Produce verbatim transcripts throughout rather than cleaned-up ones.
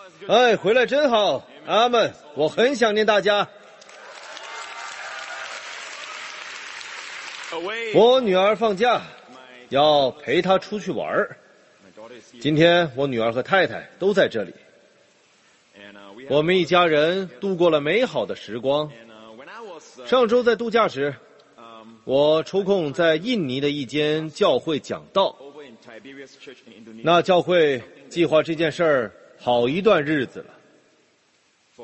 哎，回来真好，阿们，我很想念大家。我女儿放假，要陪她出去玩。今天我女儿和太太都在这里，我们一家人度过了美好的时光。上周在度假时，我抽空在印尼的一间教会讲道。那教会计划这件事儿好一段日子了，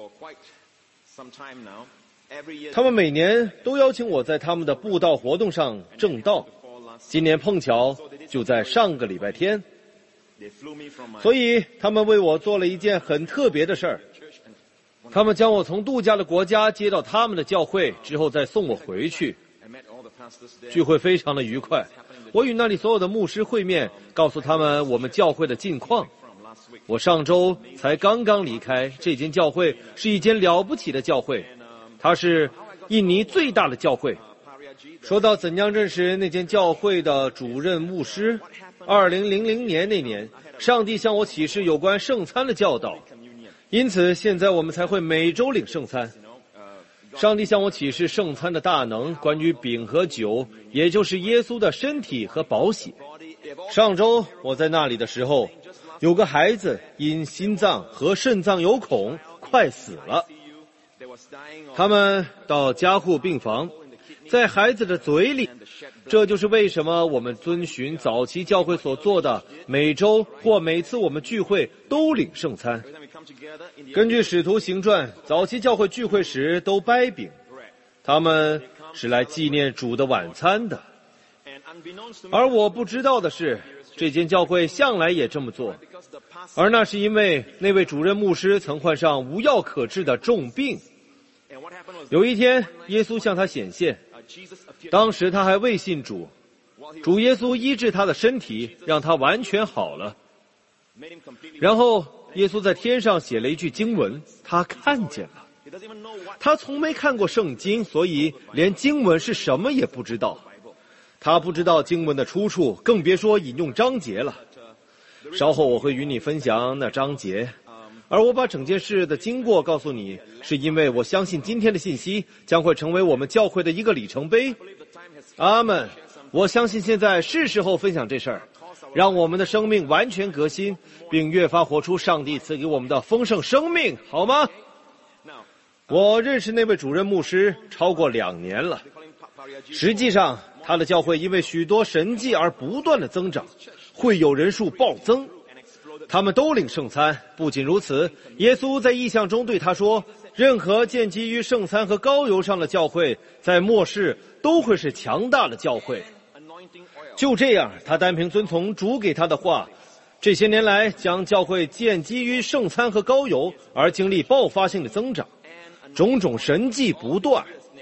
他们每年都邀请我在他们的布道活动上证道，今年碰巧就在上个礼拜天，所以他们为我做了一件很特别的事儿。他们将我从度假的国家接到他们的教会，之后再送我回去。聚会非常的愉快，我与那里所有的牧师会面，告诉他们我们教会的近况。我上周才刚刚离开这间教会，是一间了不起的教会，它是印尼最大的教会。说到怎样认识那间教会的主任牧师，二零零零年那年，上帝向我启示有关圣餐的教导，因此现在我们才会每周领圣餐。上帝向我启示圣餐的大能，关于饼和酒，也就是耶稣的身体和宝血。上周我在那里的时候，有个孩子因心脏和肾脏有孔快死了，他们到加护病房，在孩子的嘴里。这就是为什么我们遵循早期教会所做的，每周或每次我们聚会都领圣餐。根据使徒行传，早期教会聚会时都掰饼，他们是来纪念主的晚餐的。而我不知道的是，这间教会向来也这么做，而那是因为那位主任牧师曾患上无药可治的重病。有一天，耶稣向他显现，当时他还未信主，主耶稣医治他的身体，让他完全好了。然后耶稣在天上写了一句经文，他看见了。他从没看过圣经，所以连经文是什么也不知道。他不知道经文的出处，更别说引用章节了。稍后我会与你分享那章节，而我把整件事的经过告诉你，是因为我相信今天的信息将会成为我们教会的一个里程碑。阿们！我相信现在是时候分享这事儿，让我们的生命完全革新，并越发活出上帝赐给我们的丰盛生命，好吗？我认识那位主任牧师超过两年了，实际上他的教会因为许多神迹而不断的增长，会友人数暴增。他们都领圣餐，不仅如此，耶稣在异象中对他说，任何建基于圣餐和膏油上的教会，在末世都会是强大的教会。就这样，他单凭遵从主给他的话，这些年来将教会建基于圣餐和膏油，而经历爆发性的增长，种种神迹不断。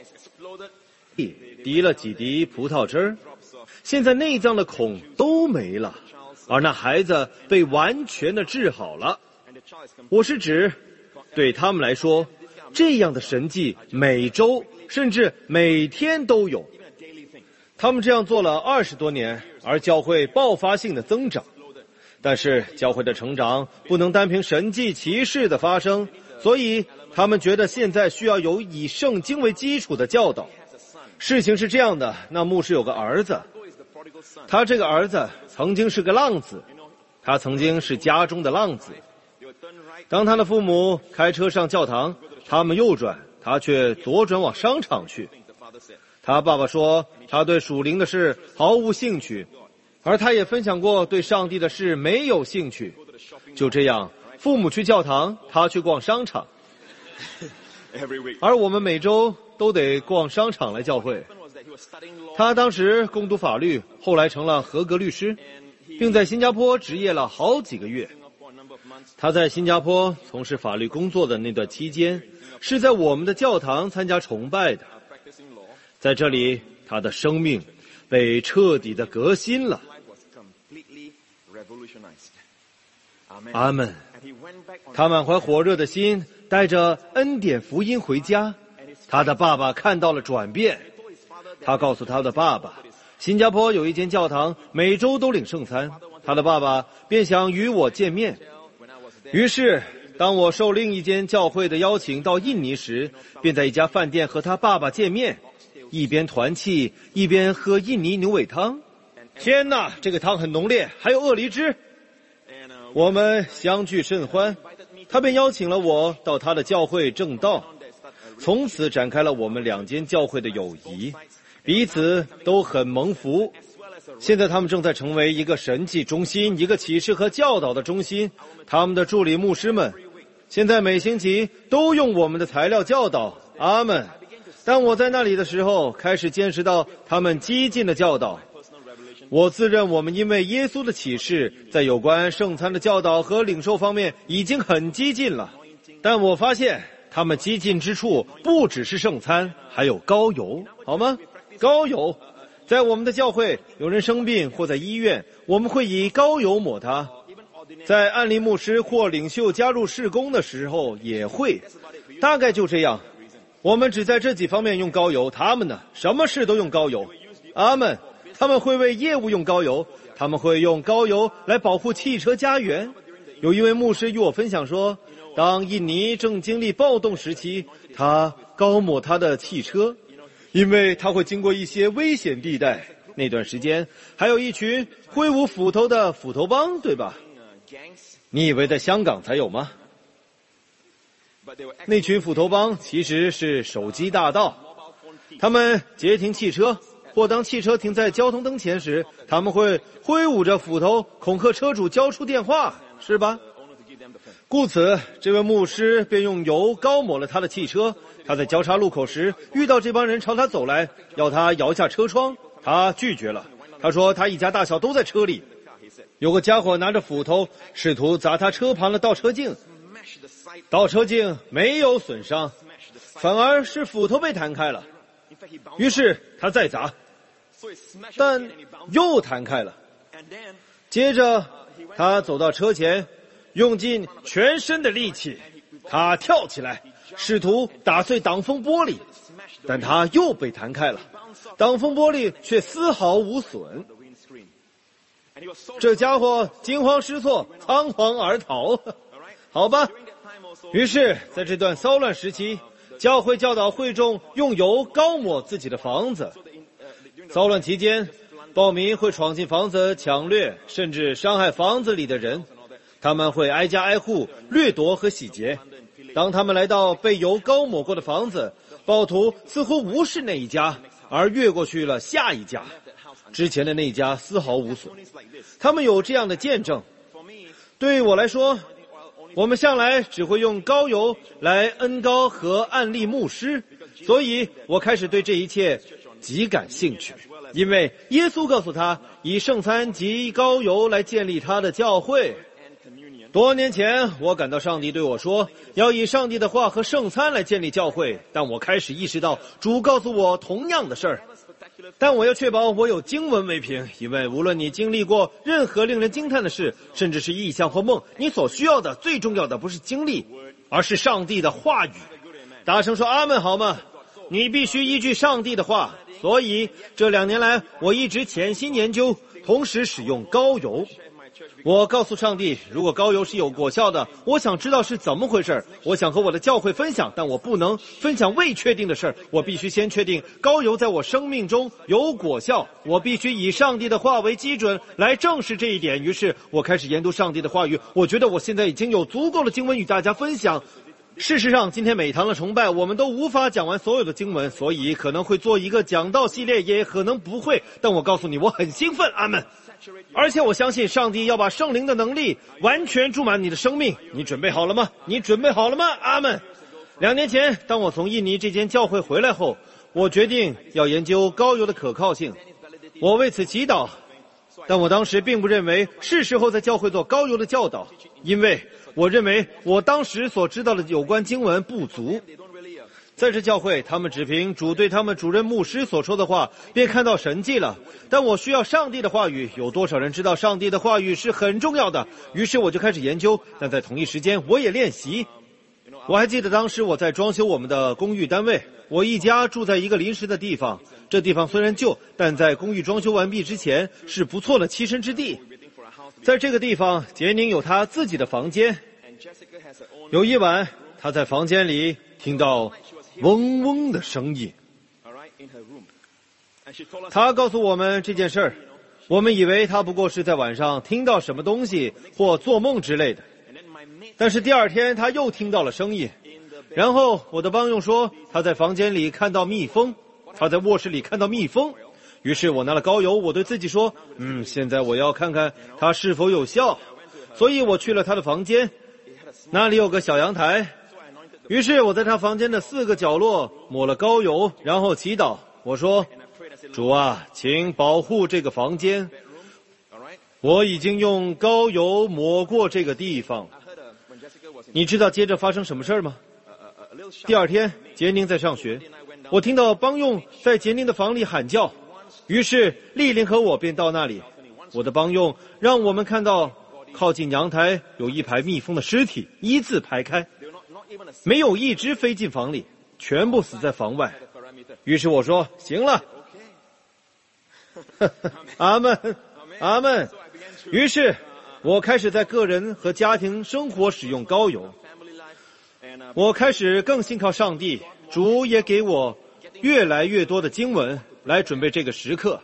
滴了几滴葡萄汁儿，现在内脏的孔都没了，而那孩子被完全的治好了。我是指，对他们来说，这样的神迹每周甚至每天都有。他们这样做了二十多年，而教会爆发性的增长。但是教会的成长不能单凭神迹奇事的发生，所以他们觉得现在需要有以圣经为基础的教导。事情是这样的，那牧师有个儿子，他这个儿子曾经是个浪子，他曾经是家中的浪子。当他的父母开车上教堂，他们右转，他却左转往商场去。他爸爸说，他对属灵的事毫无兴趣，而他也分享过对上帝的事没有兴趣。就这样，父母去教堂，他去逛商场，而我们每周都得逛商场来教会。他当时攻读法律，后来成了合格律师，并在新加坡执业了好几个月。他在新加坡从事法律工作的那段期间，是在我们的教堂参加崇拜的。在这里，他的生命被彻底的革新了。阿们。他满怀火热的心，带着恩典福音回家。他的爸爸看到了转变，他告诉他的爸爸，新加坡有一间教堂，每周都领圣餐。他的爸爸便想与我见面，于是当我受另一间教会的邀请到印尼时，便在一家饭店和他爸爸见面，一边团契一边喝印尼牛尾汤。天哪，这个汤很浓烈，还有鳄梨汁。我们相聚甚欢，他便邀请了我到他的教会正道，从此展开了我们两间教会的友谊，彼此都很蒙福。现在他们正在成为一个神迹中心，一个启示和教导的中心。他们的助理牧师们现在每星期都用我们的材料教导。阿们。当我在那里的时候，开始见识到他们激进的教导。我自认我们因为耶稣的启示，在有关圣餐的教导和领受方面已经很激进了，但我发现他们激进之处不只是圣餐，还有膏油，好吗？膏油，在我们的教会，有人生病或在医院，我们会以膏油抹他。在安利牧师或领袖加入事工的时候也会，大概就这样。我们只在这几方面用膏油，他们呢，什么事都用膏油。阿们。他们会为业务用膏油，他们会用膏油来保护汽车家园。有一位牧师与我分享说，当印尼正经历暴动时期，他膏抹他的汽车，因为他会经过一些危险地带。那段时间还有一群挥舞斧头的斧头帮，对吧？你以为在香港才有吗？那群斧头帮其实是手机大盗，他们截停汽车，或当汽车停在交通灯前时，他们会挥舞着斧头恐吓车主交出电话，是吧？故此，这位牧师便用油膏抹了他的汽车。他在交叉路口时遇到这帮人朝他走来，要他摇下车窗，他拒绝了。他说他一家大小都在车里。有个家伙拿着斧头试图砸他车旁的倒车镜，倒车镜没有损伤，反而是斧头被弹开了。于是他再砸，但又弹开了。接着他走到车前，用尽全身的力气，他跳起来试图打碎挡风玻璃，但他又被弹开了，挡风玻璃却丝毫无损。这家伙惊慌失措，仓皇而逃。好吧，于是在这段骚乱时期，教会教导会众用油膏抹自己的房子。骚乱期间，暴民会闯进房子抢掠，甚至伤害房子里的人。他们会挨家挨户掠夺和洗劫。当他们来到被油膏抹过的房子，暴徒似乎无视那一家，而越过去了下一家。之前的那一家丝毫无损。他们有这样的见证。对我来说，我们向来只会用膏油来恩膏和案例牧师，所以我开始对这一切极感兴趣，因为耶稣告诉他以圣餐及膏油来建立他的教会。多年前我感到上帝对我说要以上帝的话和圣餐来建立教会，但我开始意识到主告诉我同样的事儿。但我要确保我有经文为凭，因为无论你经历过任何令人惊叹的事，甚至是异象或梦，你所需要的最重要的不是经历，而是上帝的话语。大声说阿们好吗？你必须依据上帝的话。所以这两年来我一直潜心研究，同时使用膏油。我告诉上帝，如果膏油是有果效的，我想知道是怎么回事。我想和我的教会分享，但我不能分享未确定的事。我必须先确定膏油在我生命中有果效。我必须以上帝的话为基准来证实这一点。于是我开始研读上帝的话语。我觉得我现在已经有足够的经文与大家分享。事实上，今天每堂的崇拜我们都无法讲完所有的经文，所以可能会做一个讲道系列，也可能不会。但我告诉你，我很兴奋，阿们。而且我相信上帝要把圣灵的能力完全注满你的生命。你准备好了吗？你准备好了吗？阿们。两年前，当我从印尼这间教会回来后，我决定要研究膏油的可靠性。我为此祈祷，但我当时并不认为是时候在教会做膏油的教导，因为我认为我当时所知道的有关经文不足。在这教会，他们只凭主对他们主任牧师所说的话便看到神迹了，但我需要上帝的话语。有多少人知道上帝的话语是很重要的？于是我就开始研究，但在同一时间我也练习。我还记得当时我在装修我们的公寓单位，我一家住在一个临时的地方，这地方虽然旧，但在公寓装修完毕之前是不错的栖身之地。在这个地方，杰宁有他自己的房间， 有一晚，他在房间里听到嗡嗡的声音。他告诉我们这件事儿，我们以为他不过是在晚上听到什么东西或做梦之类的。但是第二天他又听到了声音，然后我的帮佣说他在房间里看到蜜蜂，他在卧室里看到蜜蜂。于是我拿了膏油，我对自己说，嗯，现在我要看看它是否有效。所以我去了他的房间，那里有个小阳台。于是我在他房间的四个角落抹了膏油，然后祈祷。我说，主啊，请保护这个房间，我已经用膏油抹过这个地方。你知道接着发生什么事吗？第二天杰宁在上学，我听到帮佣在杰宁的房里喊叫，于是丽琳和我便到那里。我的帮佣让我们看到靠近阳台有一排蜜蜂的尸体一字排开，没有一只飞进房里，全部死在房外。于是我说，行了，阿们，阿们。于是我开始在个人和家庭生活使用膏油，我开始更信靠上帝，主也给我越来越多的经文来准备这个时刻。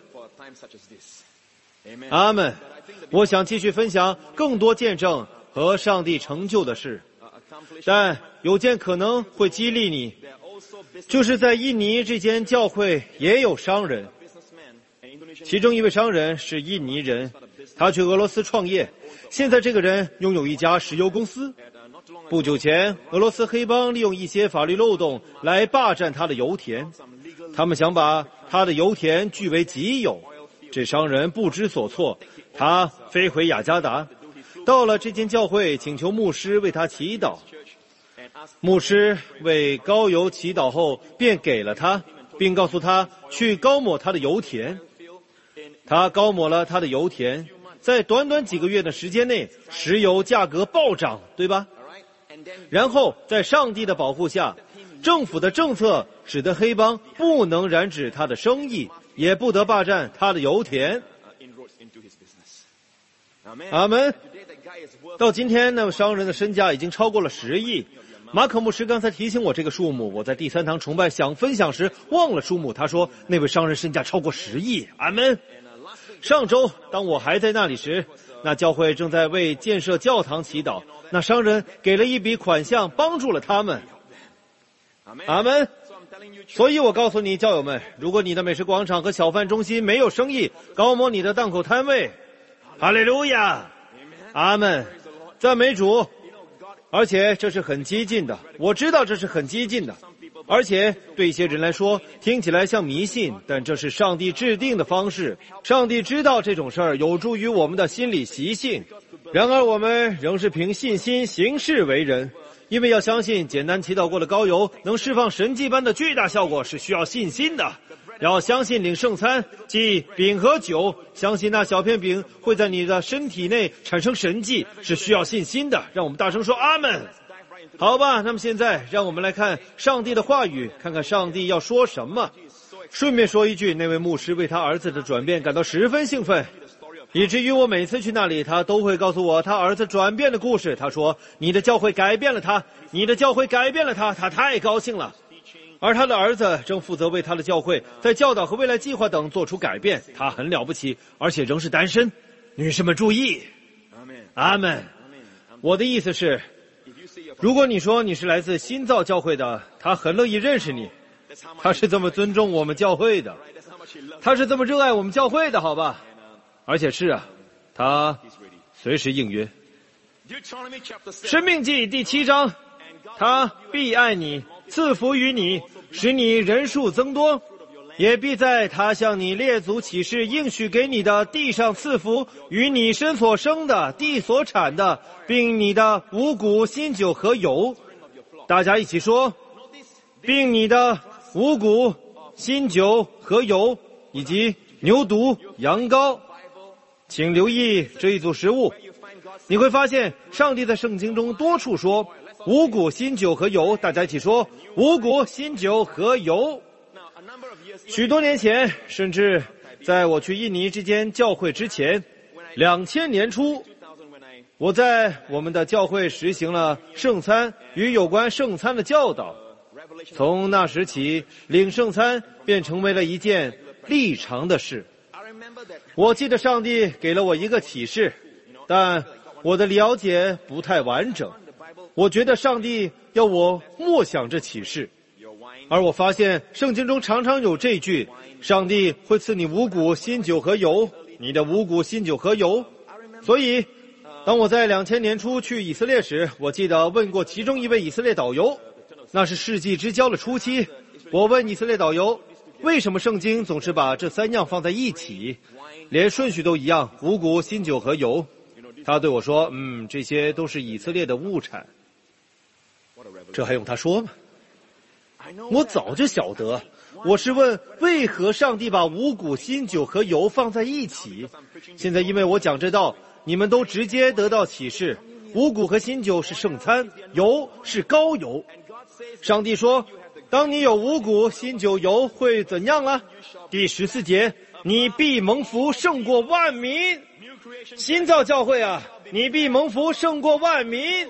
阿们。我想继续分享更多见证和上帝成就的事，但有件可能会激励你，就是在印尼这间教会也有商人，其中一位商人是印尼人，他去俄罗斯创业，现在这个人拥有一家石油公司。不久前，俄罗斯黑帮利用一些法律漏洞来霸占他的油田，他们想把他的油田据为己有。这商人不知所措，他飞回雅加达，到了这间教会，请求牧师为他祈祷。牧师为膏油祈祷后，便给了他，并告诉他去膏抹他的油田。他膏抹了他的油田，在短短几个月的时间内，石油价格暴涨，对吧？然后在上帝的保护下，政府的政策使得黑帮不能染指他的生意，也不得霸占他的油田。阿们。到今天，那位商人的身价已经超过了十亿。马可牧师刚才提醒我这个数目，我在第三堂崇拜想分享时忘了数目。他说那位商人身价超过十亿。阿们。上周当我还在那里时，那教会正在为建设教堂祈祷，那商人给了一笔款项帮助了他们。阿们。所以我告诉你教友们，如果你的美食广场和小贩中心没有生意，膏抹你的档口摊位。哈利路亚，阿们，赞美主。而且这是很激进的，我知道这是很激进的，而且对一些人来说听起来像迷信，但这是上帝制定的方式。上帝知道这种事儿有助于我们的心理习性，然而我们仍是凭信心行事为人。因为要相信简单祈祷过的膏油能释放神迹般的巨大效果，是需要信心的。要相信领圣餐，即饼和酒，相信那小片饼会在你的身体内产生神迹，是需要信心的。让我们大声说阿们。好吧，那么现在让我们来看上帝的话语，看看上帝要说什么。顺便说一句，那位牧师为他儿子的转变感到十分兴奋，以至于我每次去那里，他都会告诉我他儿子转变的故事。他说，你的教会改变了他，你的教会改变了他，他太高兴了。而他的儿子正负责为他的教会在教导和未来计划等做出改变，他很了不起，而且仍是单身。女士们注意，阿们。我的意思是，如果你说你是来自新造教会的，他很乐意认识你，他是这么尊重我们教会的，他是这么热爱我们教会的，好吧？而且是啊，他随时应约。申命记第七章，他必爱你，赐福于你，使你人数增多，也必在他向你列祖起誓应许给你的地上赐福，与你身所生的地所产的，并你的五谷新酒和油。大家一起说，并你的五谷新酒和油，以及牛犊羊羔。请留意这一组食物，你会发现上帝在圣经中多处说五谷新酒和油。大家一起说，五谷新酒和油。许多年前，甚至在我去印尼这间教会之前，两千年初， 我在我们的教会实行了圣餐与有关圣餐的教导。从那时起，领圣餐便成为了一件立常的事。我记得上帝给了我一个启示，但我的了解不太完整。我觉得上帝要我默想这启示，而我发现圣经中常常有这句：上帝会赐你五谷、新酒和油，你的五谷、新酒和油。所以当我在两千年初去以色列时，我记得问过其中一位以色列导游，那是世纪之交的初期，我问以色列导游，为什么圣经总是把这三样放在一起，连顺序都一样，五谷、新酒和油？他对我说，嗯，这些都是以色列的物产。这还用他说吗？我早就晓得，我是问为何上帝把五谷、新酒和油放在一起。现在因为我讲这道，你们都直接得到启示，五谷和新酒是圣餐，油是膏油。上帝说，当你有五谷、新酒、油会怎样啊？第十四节，你必蒙福胜过万民。新造教会啊，你必蒙福胜过万民，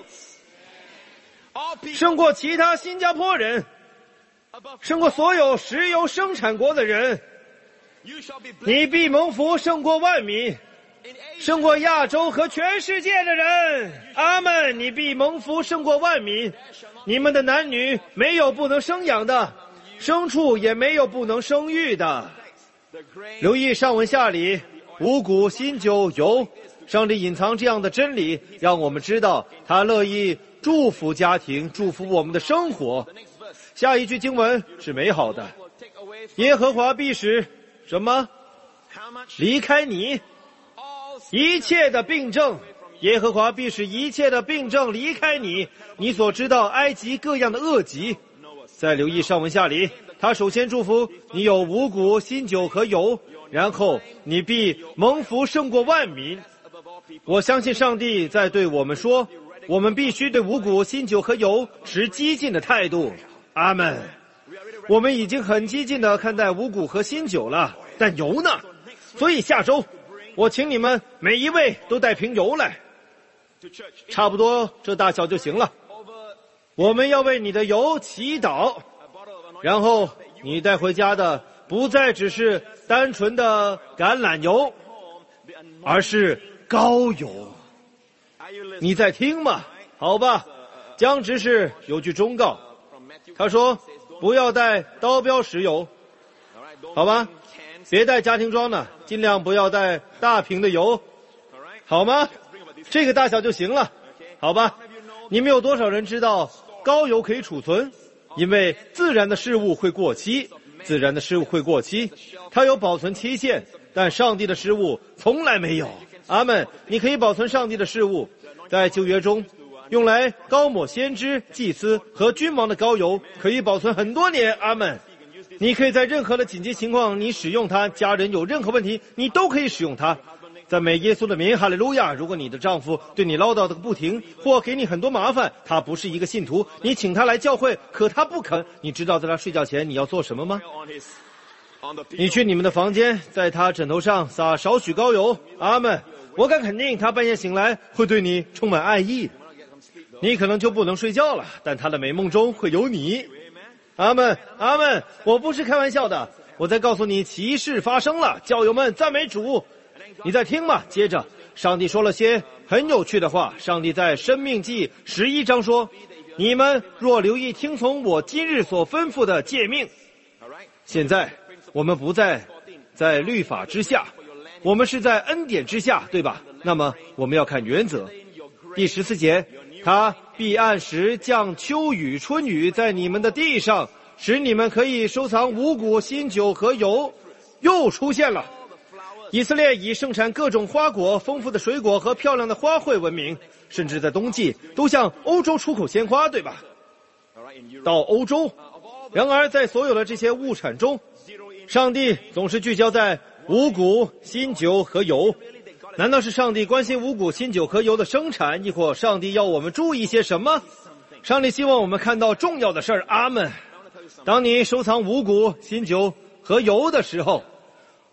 胜过其他新加坡人，胜过所有石油生产国的人。你必蒙福胜过万民，胜过亚洲和全世界的人。阿们！你必蒙福胜过万民。你们的男女没有不能生养的，牲畜也没有不能生育的。留意上文下理，五谷、新酒、油，上帝隐藏这样的真理，让我们知道他乐意祝福家庭，祝福我们的生活。下一句经文是美好的，耶和华必使什么？离开你一切的病症，耶和华必使一切的病症离开你，你所知道埃及各样的恶疾。再留意上文下理，他首先祝福你有五谷、新酒和油，然后你必蒙福胜过万民。我相信上帝在对我们说，我们必须对五谷、新酒和油持激进的态度。阿们。我们已经很激进地看待五谷和新酒了，但油呢？所以下周我请你们每一位都带瓶油来，差不多这大小就行了。我们要为你的油祈祷，然后你带回家的不再只是单纯的橄榄油，而是膏油。你在听吗？好吧。江执事有句忠告，他说不要带刀标石油，好吧？别带家庭装的，尽量不要带大瓶的油，好吗？这个大小就行了，好吧？你们有多少人知道膏油可以储存？因为自然的事物会过期，自然的事物会过期，它有保存期限，但上帝的事物从来没有。阿们！你可以保存上帝的事物，在旧约中用来膏抹先知、祭司和君王的膏油可以保存很多年。阿们！你可以在任何的紧急情况你使用它，家人有任何问题你都可以使用它。赞美耶稣的名，哈利路亚！如果你的丈夫对你唠叨的不停，或给你很多麻烦，他不是一个信徒，你请他来教会，可他不肯，你知道在他睡觉前你要做什么吗？你去你们的房间，在他枕头上撒少许膏油。阿们！我敢肯定他半夜醒来会对你充满爱意，你可能就不能睡觉了，但他的美梦中会有你。阿们，阿们！我不是开玩笑的，我在告诉你奇事发生了，教友们赞美主。你在听吗？接着上帝说了些很有趣的话。上帝在申命记十一章说，你们若留意听从我今日所吩咐的诫命。现在我们不再在律法之下，我们是在恩典之下，对吧？那么我们要看原则。第十四节，他必按时降秋雨春雨在你们的地上，使你们可以收藏五谷、新酒和油。又出现了，以色列以盛产各种花果、丰富的水果和漂亮的花卉闻名，甚至在冬季都向欧洲出口鲜花，对吧？到欧洲。然而在所有的这些物产中，上帝总是聚焦在五谷、新酒和油。难道是上帝关心五谷、新酒和油的生产，亦或上帝要我们注意些什么？上帝希望我们看到重要的事儿。阿们。当你收藏五谷、新酒和油的时候，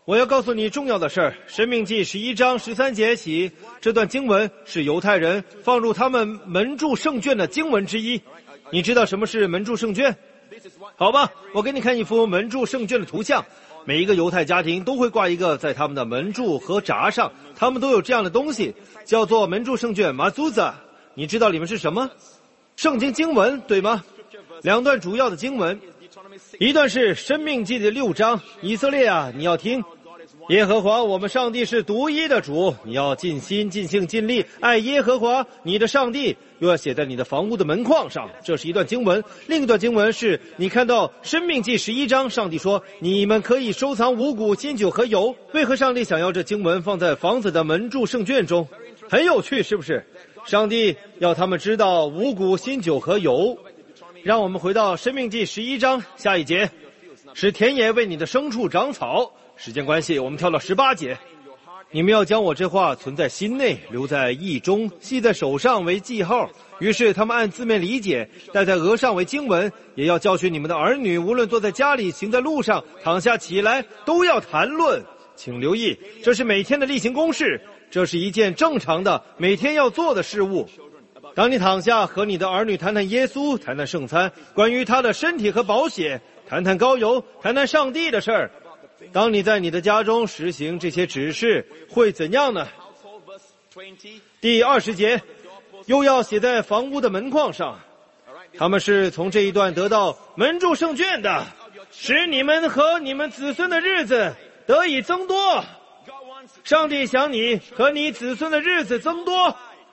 我要告诉你重要的事儿，申命记十一章十三节起，这段经文是犹太人放入他们门柱圣卷的经文之一。你知道什么是门柱圣卷？好吧，我给你看一幅门柱圣卷的图像。每一个犹太家庭都会挂一个在他们的门柱和闸上，他们都有这样的东西，叫做门柱圣卷马祖扎。你知道里面是什么？圣经经文，对吗？两段主要的经文，一段是申命记的六章，以色列啊，你要听，耶和华我们上帝是独一的主，你要尽心尽性尽力爱耶和华你的上帝，又要写在你的房屋的门框上。这是一段经文。另一段经文是你看到申命记十一章，上帝说你们可以收藏五谷新酒和油。为何上帝想要这经文放在房子的门柱圣卷中？很有趣，是不是？上帝要他们知道五谷新酒和油。让我们回到申命记十一章下一节，使田野为你的牲畜长草。时间关系，我们跳到十八节。你们要将我这话存在心内，留在意中，系在手上为记号。于是他们按字面理解，戴在额上为经文，也要教训你们的儿女，无论坐在家里，行在路上，躺下起来，都要谈论。请留意，这是每天的例行公事，这是一件正常的每天要做的事物。当你躺下，和你的儿女谈谈耶稣，谈谈圣餐，关于他的身体和宝血，谈谈膏油，谈谈上帝的事儿。当你在你的家中实行这些指示，会怎样呢？第二十节，又要写在房屋的门框上。他们是从这一段得到门柱圣卷的，使你们和你们子孙的日子得以增多。上帝想你和你子孙的日子增多。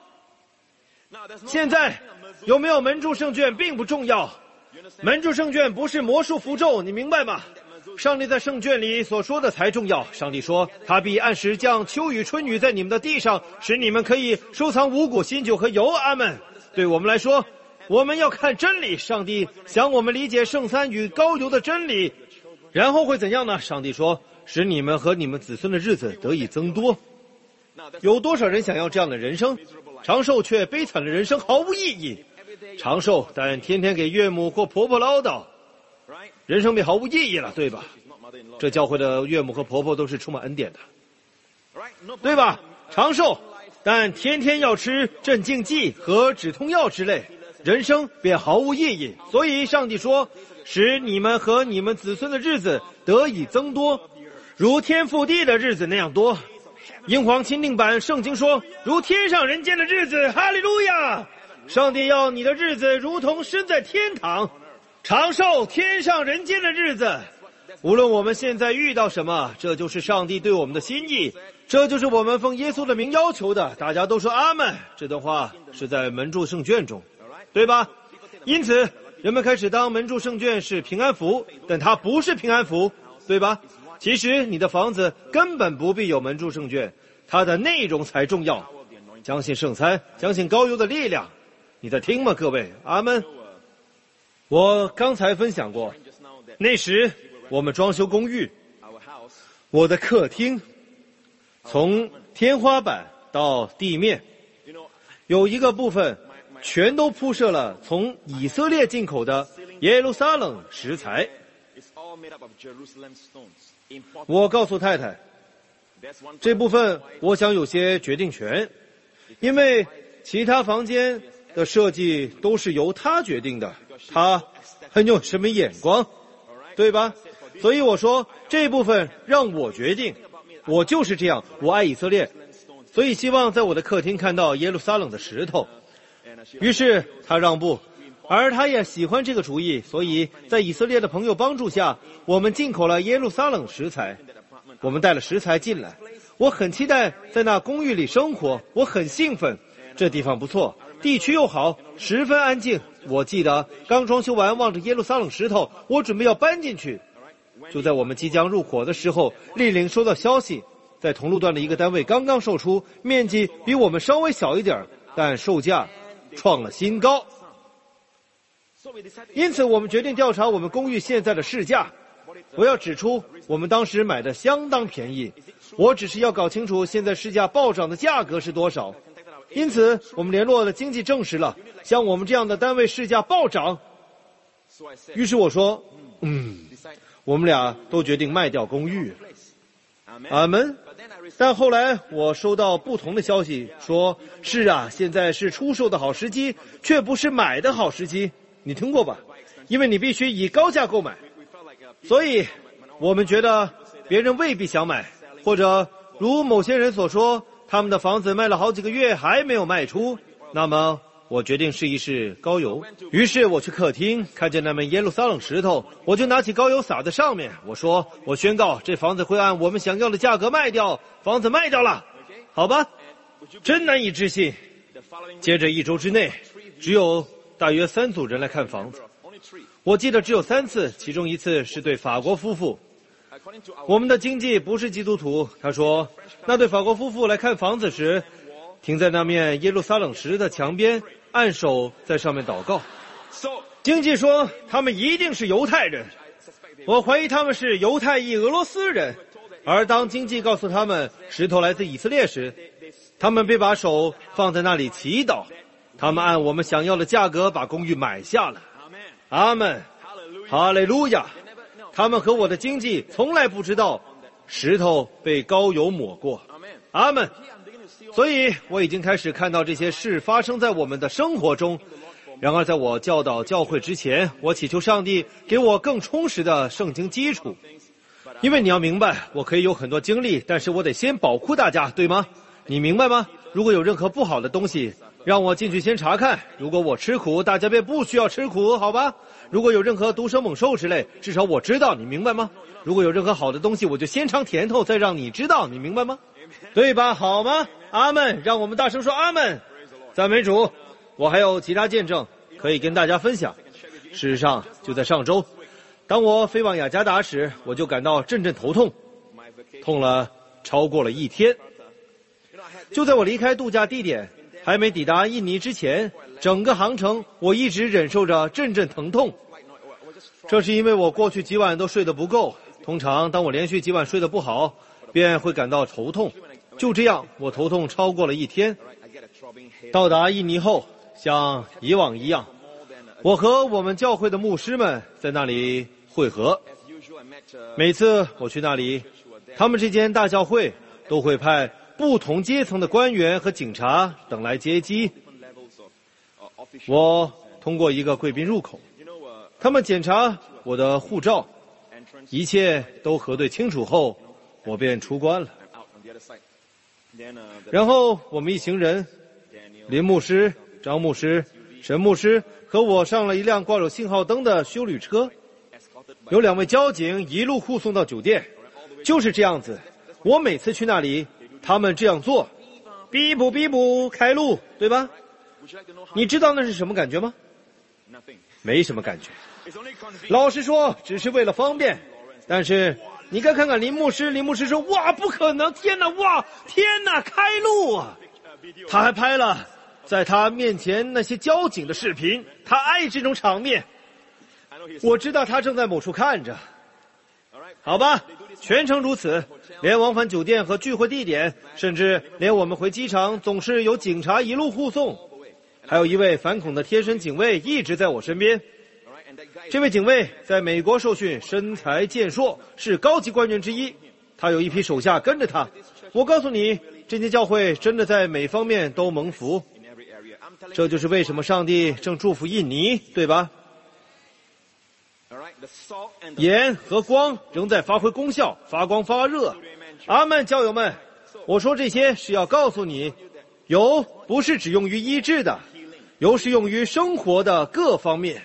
现在有没有门柱圣卷并不重要，门柱圣卷不是魔术符咒，你明白吗？上帝在圣卷里所说的才重要。上帝说他必按时降秋雨春雨在你们的地上，使你们可以收藏五谷新酒和油。阿们。对我们来说，我们要看真理。上帝想我们理解圣餐与膏油的真理，然后会怎样呢？上帝说使你们和你们子孙的日子得以增多。有多少人想要这样的人生？长寿却悲惨的人生毫无意义。长寿但天天给岳母或婆婆唠叨，人生便毫无意义了，对吧？这教会的岳母和婆婆都是充满恩典的，对吧？长寿但天天要吃镇静剂和止痛药之类，人生便毫无意义。所以上帝说使你们和你们子孙的日子得以增多，如天覆地的日子那样多。英皇钦定版圣经说如天上人间的日子。哈利路亚！上帝要你的日子如同身在天堂，长寿天上人间的日子。无论我们现在遇到什么，这就是上帝对我们的心意，这就是我们奉耶稣的名要求的。大家都说阿们。这段话是在门柱圣卷中，对吧？因此人们开始当门柱圣卷是平安符，但它不是平安符，对吧？其实你的房子根本不必有门柱圣卷，它的内容才重要。相信圣餐，相信膏油的力量。你在听吗，各位？阿们。我刚才分享过，那时我们装修公寓，我的客厅从天花板到地面有一个部分全都铺设了从以色列进口的耶路撒冷石材。我告诉太太，这部分我想有些决定权，因为其他房间的设计都是由她决定的，她很有什么眼光，对吧？所以我说这部分让我决定，我就是这样，我爱以色列，所以希望在我的客厅看到耶路撒冷的石头。于是他让步，而他也喜欢这个主意，所以在以色列的朋友帮助下，我们进口了耶路撒冷石材。我们带了石材进来，我很期待在那公寓里生活，我很兴奋，这地方不错，地区又好，十分安静。我记得刚装修完，望着耶路撒冷石头，我准备要搬进去。就在我们即将入伙的时候，莅临收到消息，在同路段的一个单位刚刚售出，面积比我们稍微小一点，但售价创了新高。因此我们决定调查我们公寓现在的市价。我要指出，我们当时买的相当便宜，我只是要搞清楚现在市价暴涨的价格是多少。因此我们联络的经纪证实了，像我们这样的单位市价暴涨。于是我说，嗯，我们俩都决定卖掉公寓。 阿门。但后来我收到不同的消息，说是啊，现在是出售的好时机，却不是买的好时机。你听过吧？因为你必须以高价购买，所以我们觉得别人未必想买，或者如某些人所说，他们的房子卖了好几个月还没有卖出。那么我决定试一试高油。于是我去客厅，看见那枚耶路撒冷石头，我就拿起高油洒在上面。我说，我宣告这房子会按我们想要的价格卖掉。房子卖掉了，好吧？真难以置信。接着一周之内，只有大约三组人来看房子。我记得只有三次，其中一次是对法国夫妇。我们的经纪不是基督徒，他说那对法国夫妇来看房子时，停在那面耶路撒冷石的墙边，按手在上面祷告。经纪说他们一定是犹太人，我怀疑他们是犹太裔俄罗斯人。而当经纪告诉他们石头来自以色列时，他们便把手放在那里祈祷。他们按我们想要的价格把公寓买下了。阿们，哈利路亚。他们和我的经纪从来不知道石头被膏油抹过。阿们。所以我已经开始看到这些事发生在我们的生活中。然而在我教导教会之前，我祈求上帝给我更充实的圣经基础。因为你要明白，我可以有很多经历，但是我得先保护大家，对吗？你明白吗？如果有任何不好的东西，让我进去先查看。如果我吃苦，大家便不需要吃苦，好吧？如果有任何毒蛇猛兽之类，至少我知道，你明白吗？如果有任何好的东西，我就先尝甜头，再让你知道，你明白吗？对吧？好吗？阿们。让我们大声说阿们。赞美主。我还有其他见证可以跟大家分享。事实上，就在上周，当我飞往雅加达时，我就感到阵阵头痛，痛了超过了一天。就在我离开度假地点还没抵达印尼之前，整个航程我一直忍受着阵阵疼痛。这是因为我过去几晚都睡得不够，通常当我连续几晚睡得不好，便会感到头痛。就这样，我头痛超过了一天。到达印尼后，像以往一样，我和我们教会的牧师们在那里会合。每次我去那里，他们这间大教会都会派不同阶层的官员和警察等来接机。我通过一个贵宾入口，他们检查我的护照，一切都核对清楚后，我便出关了。然后我们一行人，林牧师、张牧师、沈牧师和我上了一辆挂有信号灯的休旅车，有两位交警一路护送到酒店。就是这样子，我每次去那里，他们这样做，逼补逼补开路，对吧？你知道那是什么感觉吗？没什么感觉。老实说，只是为了方便。但是你该看看林牧师，林牧师说，哇，不可能，天哪，哇，天哪，开路啊！他还拍了在他面前那些交警的视频，他爱这种场面。我知道他正在某处看着。好吧，全程如此，连往返酒店和聚会地点，甚至连我们回机场总是有警察一路护送。还有一位反恐的贴身警卫一直在我身边。这位警卫在美国受训，身材健硕，是高级官员之一。他有一批手下跟着他。我告诉你，这间教会真的在每方面都蒙福。这就是为什么上帝正祝福印尼，对吧？盐和光仍在发挥功效，发光发热。阿们，教友们，我说这些是要告诉你，油不是只用于医治的，油是用于生活的各方面。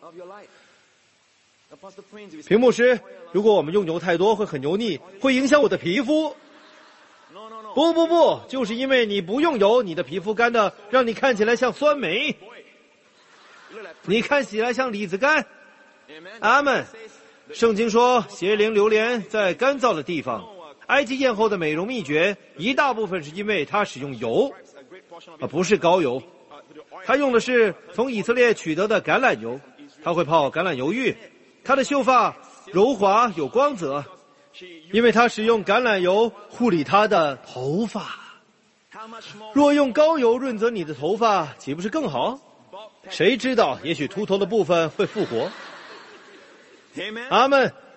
平牧师，如果我们用油太多会很油腻，会影响我的皮肤。不不不，就是因为你不用油，你的皮肤干的让你看起来像酸梅，你看起来像李子干。阿们。圣经说邪灵流连在干燥的地方。埃及艳后的美容秘诀一大部分是因为她使用油，而不是膏油。她用的是从以色列取得的橄榄油，她会泡橄榄油浴。她的秀发柔滑有光泽，因为她使用橄榄油护理她的头发。若用膏油润泽你的头发，岂不是更好？谁知道，也许秃头的部分会复活。阿们。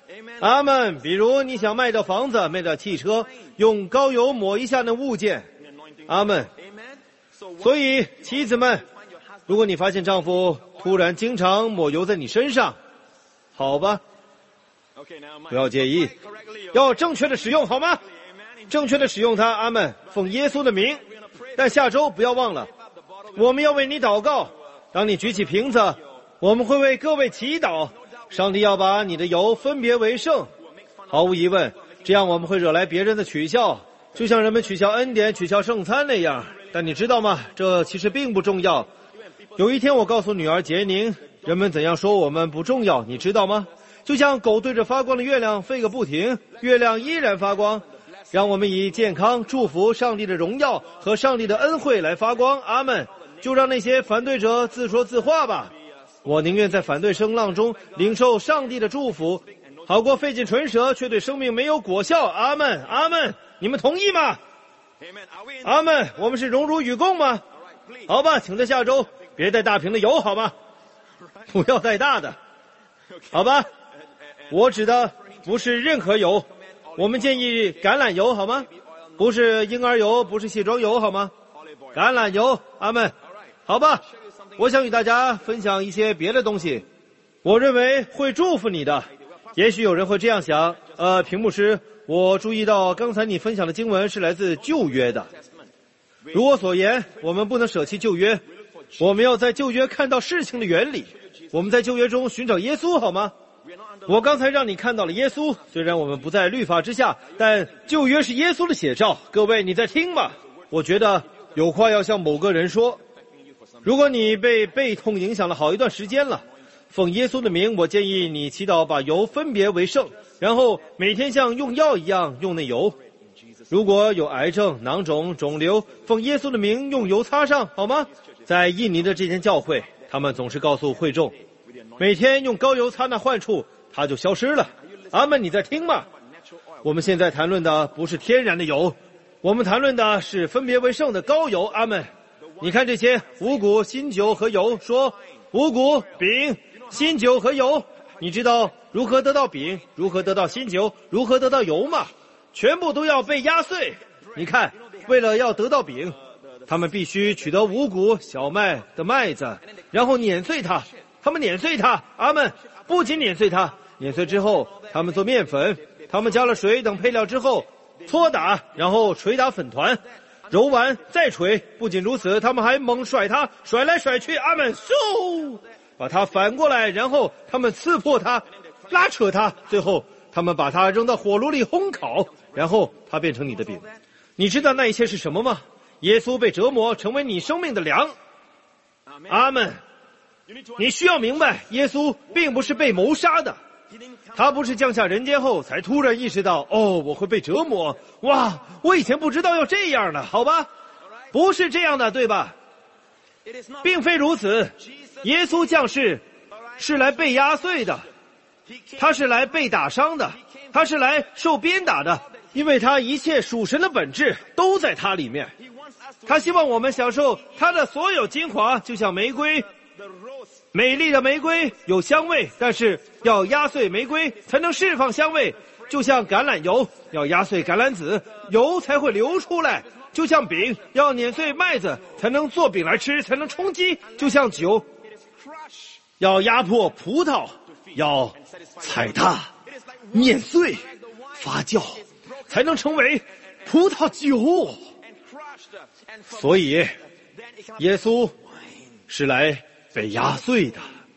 阿门。比如你想卖掉房子，卖掉汽车，用膏油抹一下那物件。阿门。所以妻子们，如果你发现丈夫突然经常抹油在你身上，好吧，不要介意，要正确的使用，好吗？正确的使用它。阿门。奉耶稣的名。但下周不要忘了，我们要为你祷告。当你举起瓶子，我们会为各位祈祷，上帝要把你的油分别为圣。毫无疑问，这样我们会惹来别人的取笑，就像人们取笑恩典、取笑圣餐那样。但你知道吗？这其实并不重要。有一天我告诉女儿杰宁，人们怎样说我们不重要，你知道吗？就像狗对着发光的月亮吠个不停，月亮依然发光。让我们以健康、祝福、上帝的荣耀和上帝的恩惠来发光。阿们。就让那些反对者自说自话吧。我宁愿在反对声浪中领受上帝的祝福，好过费尽唇舌却对生命没有果效。阿们，阿们。你们同意吗？阿们。我们是荣辱与共吗？好吧，请在下周别带大瓶的油，好吗？不要带大的，好吧？我指的不是任何油，我们建议橄榄油，好吗？不是婴儿油，不是卸妆油，好吗？橄榄油。阿们。好吧，我想与大家分享一些别的东西，我认为会祝福你的。也许有人会这样想，呃，屏幕师，我注意到刚才你分享的经文是来自旧约的。如我所言，我们不能舍弃旧约，我们要在旧约看到事情的原理，我们在旧约中寻找耶稣，好吗？我刚才让你看到了耶稣，虽然我们不在律法之下，但旧约是耶稣的写照。各位，你在听吗？我觉得有话要向某个人说。如果你被背痛影响了好一段时间了，奉耶稣的名，我建议你祈祷把油分别为圣，然后每天像用药一样用那油。如果有癌症、囊肿、肿瘤，奉耶稣的名用油擦上，好吗？在印尼的这间教会，他们总是告诉会众，每天用膏油擦那患处，它就消失了。阿们，你在听吗？我们现在谈论的不是天然的油，我们谈论的是分别为圣的膏油。阿们。你看这些五谷、新酒和油，说五谷、饼、新酒和油，你知道如何得到饼，如何得到新酒，如何得到油吗？全部都要被压碎。你看，为了要得到饼，他们必须取得五谷、小麦的麦子，然后碾碎它。他们碾碎它。阿们。不仅碾碎它，碾碎之后他们做面粉，他们加了水等配料之后搓打，然后捶打粉团，揉完再捶。不仅如此，他们还猛甩它，甩来甩去。阿们。嗖，把它反过来，然后他们刺破它，拉扯它，最后他们把它扔到火炉里烘烤，然后它变成你的饼。你知道那一切是什么吗？耶稣被折磨成为你生命的粮。阿们。你需要明白，耶稣并不是被谋杀的，他不是降下人间后才突然意识到，哦，我会被折磨，哇，我以前不知道要这样的，好吧？不是这样的，对吧？并非如此。耶稣降世是来被压碎的，他是来被打伤的，他是来受鞭打的，因为他一切属神的本质都在他里面。他希望我们享受他的所有精华，就像玫瑰，美丽的玫瑰有香味，但是要压碎玫瑰才能释放香味，就像橄榄油，要压碎橄榄籽，油才会流出来，就像饼，要碾碎麦子才能做饼来吃，才能充饥，就像酒，要压迫葡萄，要踩踏、碾碎、发酵，才能成为葡萄酒。所以耶稣是来被压碎的，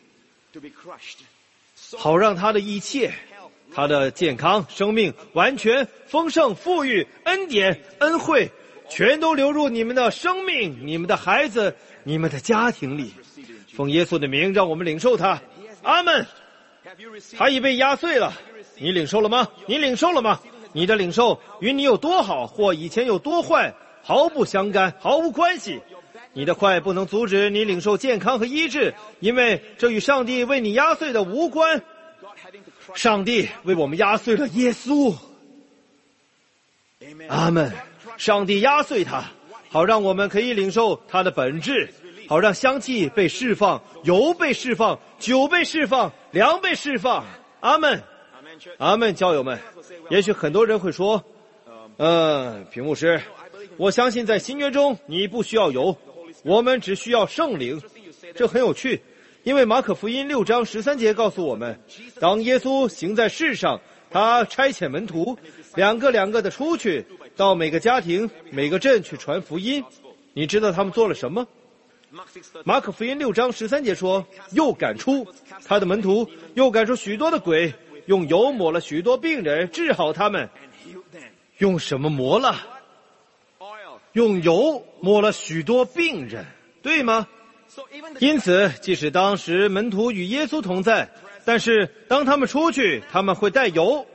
好让他的一切，他的健康、生命完全丰盛、富裕、恩典、恩惠，全都流入你们的生命、你们的孩子、你们的家庭里。奉耶稣的名，让我们领受他。阿们。他已被压碎了，你领受了吗？你领受了吗？你的领受与你有多好或以前有多坏毫不相干，毫无关系。你的坏不能阻止你领受健康和医治，因为这与上帝为你压碎的无关。上帝为我们压碎了耶稣。阿们。上帝压碎他，好让我们可以领受他的本质，好让香气被释放，油被释放，酒被释放，粮被释放。阿们。 阿们，教友们。也许很多人会说，呃，平牧师，我相信在新约中你不需要油，我们只需要圣灵。这很有趣，因为马可福音六章十三节告诉我们，当耶稣行在世上，他差遣门徒两个两个的出去，到每个家庭每个镇去传福音。你知道他们做了什么？马可福音六章十三节说，又赶出他的门徒，又赶出许多的鬼，用油抹了许多病人，治好他们。用什么抹了？用油抹了许多病人，对吗？因此即使当时门徒与耶稣同在，但是当他们出去，他们会带油。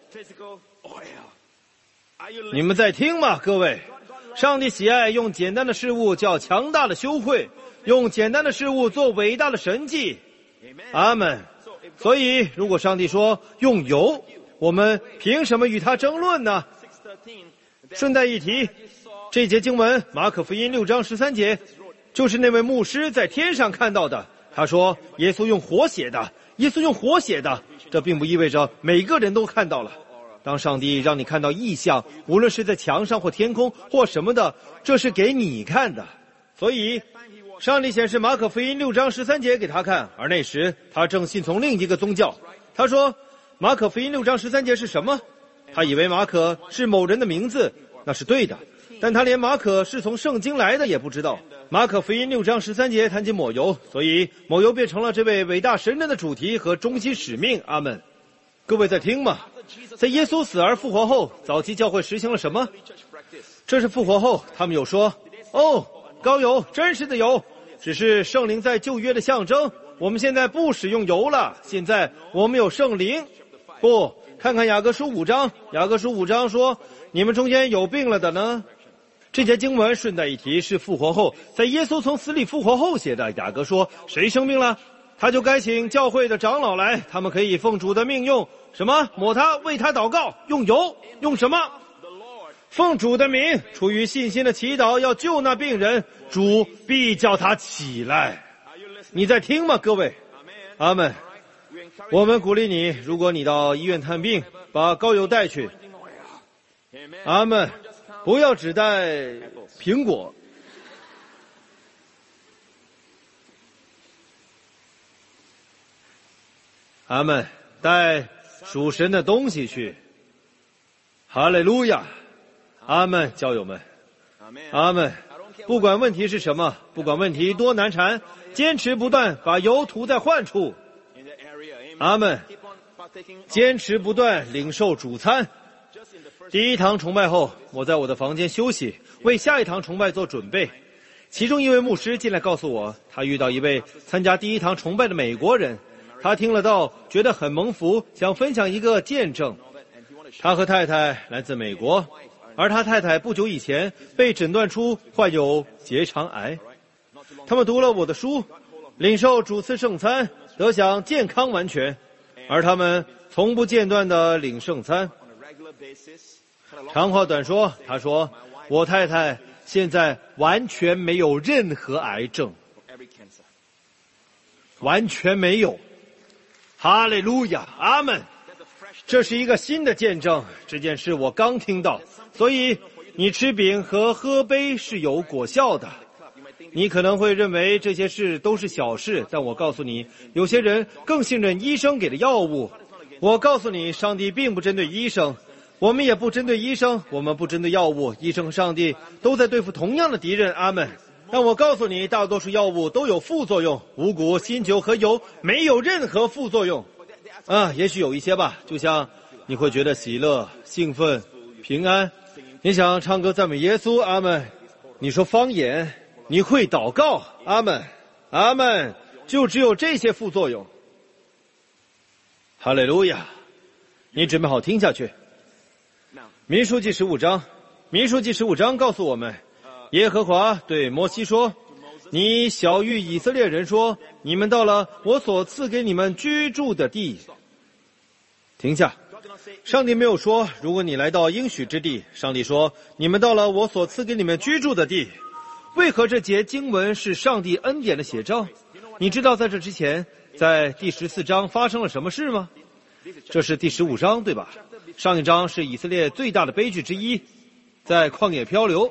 你们在听吗，各位？上帝喜爱用简单的事物叫强大的修会，用简单的事物做伟大的神迹。阿们。所以如果上帝说用油，我们凭什么与他争论呢？顺带一提，这节经文马可福音六章十三节就是那位牧师在天上看到的。他说耶稣用火写的，耶稣用火写的，这并不意味着每个人都看到了。当上帝让你看到异象，无论是在墙上或天空或什么的，这是给你看的。所以上帝显示马可福音六章十三节给他看，而那时他正信从另一个宗教。他说马可福音六章十三节是什么？他以为马可是某人的名字，那是对的，但他连马可是从圣经来的也不知道。马可福音六章十三节谈及抹油，所以抹油变成了这位伟大神人的主题和中心使命。阿们。各位在听吗？在耶稣死而复活后，早期教会实行了什么？这是复活后他们有说，哦，膏油，真实的油，只是圣灵在旧约的象征，我们现在不使用油了，现在我们有圣灵。不，看看雅各书五章，雅各书五章说，你们中间有病了的呢？这节经文顺带一提是复活后，在耶稣从死里复活后写的。雅各说谁生病了，他就该请教会的长老来，他们可以奉主的命用什么？抹他，为他祷告，用油，用什么？奉主的名，出于信心的祈祷，要救那病人，主必叫他起来。你在听吗，各位？阿们。我们鼓励你，如果你到医院探病，把膏油带去。阿们。不要只带苹果。阿们。带属神的东西去。哈利路亚。阿们，教友们。阿们。不管问题是什么，不管问题多难缠，坚持不断把油涂在患处。阿们。坚持不断领受主餐。第一堂崇拜后，我在我的房间休息，为下一堂崇拜做准备。其中一位牧师进来告诉我，他遇到一位参加第一堂崇拜的美国人，他听了道，觉得很蒙福，想分享一个见证。他和太太来自美国，而他太太不久以前被诊断出患有结肠癌。他们读了我的书，领受主赐圣餐，得享健康完全，而他们从不间断地领圣餐。长话短说，他说我太太现在完全没有任何癌症，完全没有。哈利路亚，阿们。这是一个新的见证，这件事我刚听到，所以你吃饼和喝杯是有果效的。你可能会认为这些事都是小事，但我告诉你，有些人更信任医生给的药物。我告诉你，上帝并不针对医生，我们也不针对医生，我们不针对药物，医生和上帝都在对付同样的敌人。阿们。但我告诉你，大多数药物都有副作用，五谷、新酒和油没有任何副作用。啊，也许有一些吧，就像你会觉得喜乐、兴奋、平安，你想唱歌赞美耶稣，阿们。你说方言，你会祷告，阿们，阿们，就只有这些副作用。哈利路亚。你准备好听下去。民数记十五章，民数记十五章告诉我们，耶和华对摩西说，你晓谕以色列人说，你们到了我所赐给你们居住的地。停下。上帝没有说如果你来到应许之地，上帝说你们到了我所赐给你们居住的地。为何这节经文是上帝恩典的写照？你知道在这之前，在第十四章发生了什么事吗？ 这是第十五章，对吧？上一章是以色列最大的悲剧之一，在旷野漂流。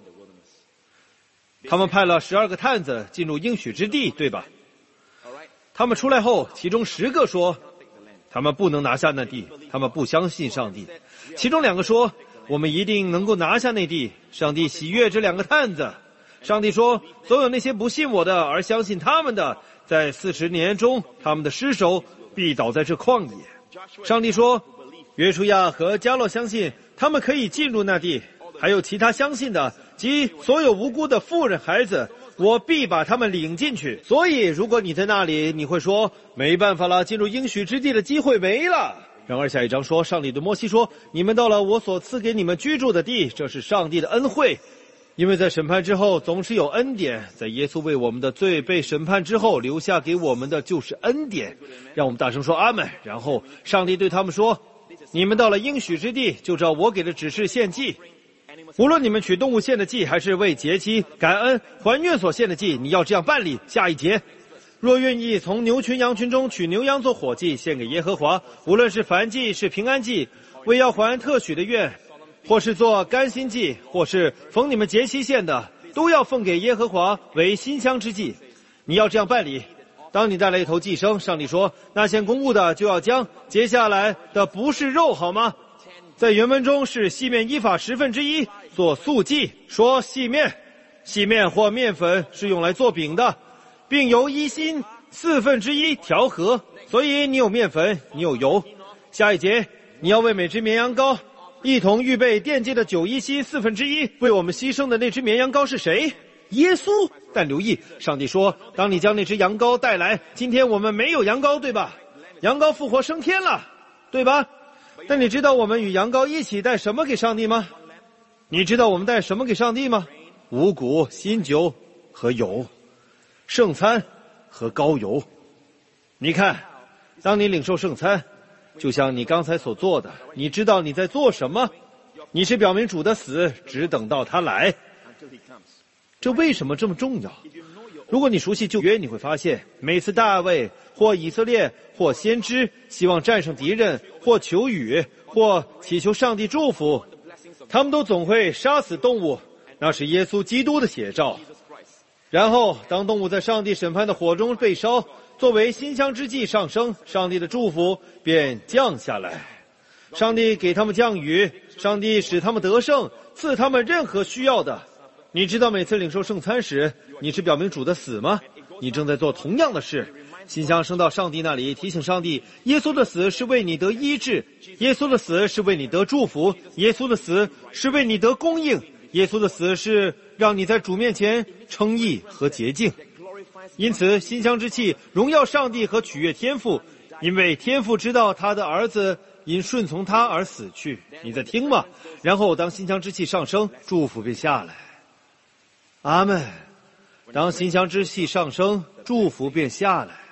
他们派了十二个探子进入应许之地，对吧？他们出来后，其中十个说他们不能拿下那地，他们不相信上帝。其中两个说我们一定能够拿下那地，上帝喜悦这两个探子。上帝说所有那些不信我的而相信他们的，在四十年中他们的尸首必倒在这旷野。上帝说约书亚和迦勒相信他们可以进入那地，还有其他相信的及所有无辜的妇人孩子，我必把他们领进去。所以如果你在那里，你会说没办法了，进入应许之地的机会没了。然而下一章说，上帝对摩西说，你们到了我所赐给你们居住的地，这是上帝的恩惠，因为在审判之后总是有恩典，在耶稣为我们的罪被审判之后留下给我们的就是恩典。让我们大声说阿们。然后上帝对他们说，你们到了应许之地，就照我给的指示献祭，无论你们取动物献的祭，还是为节期、感恩、还愿所献的祭，你要这样办理。下一节，若愿意从牛群羊群中取牛羊做火祭献给耶和华，无论是燔祭是平安祭，为要还特许的愿，或是做甘心祭，或是逢你们节期献的，都要奉给耶和华为馨香之祭。你要这样办理。当你带来一头寄生，上帝说那献公物的就要将接下来的不是肉，好吗？在原文中是细面依法十分之一做素祭，说细面细面或面粉是用来做饼的，并由一心四分之一调和，所以你有面粉，你有油。下一节，你要为每只绵羊羔一同预备奠祭的酒一心四分之一。为我们牺牲的那只绵羊羔是谁？耶稣。但留意，上帝说当你将那只羊羔带来，今天我们没有羊羔，对吧？羊羔复活升天了，对吧？但你知道我们与羊羔一起带什么给上帝吗？你知道我们带什么给上帝吗？五谷、新酒和油，圣餐和膏油。你看，当你领受圣餐，就像你刚才所做的，你知道你在做什么，你是表明主的死，只等到他来。这为什么这么重要？如果你熟悉旧约，你会发现每次大卫或以色列或先知希望战胜敌人，或求雨，或祈求上帝祝福，他们都总会杀死动物，那是耶稣基督的写照。然后当动物在上帝审判的火中被烧，作为馨香之祭上升，上帝的祝福便降下来。上帝给他们降雨，上帝使他们得胜，赐他们任何需要的。你知道每次领受圣餐时，你是表明主的死吗？你正在做同样的事。馨香升到上帝那里，提醒上帝，耶稣的死是为你得医治，耶稣的死是为你得祝福，耶稣的死是为你得供应，耶稣的死是让你在主面前称义和洁净。因此馨香之气荣耀上帝和取悦天父，因为天父知道他的儿子因顺从他而死去。你在听吗？然后当馨香之气上升，祝福便下来。阿们。当馨香之气上升，祝福便下来。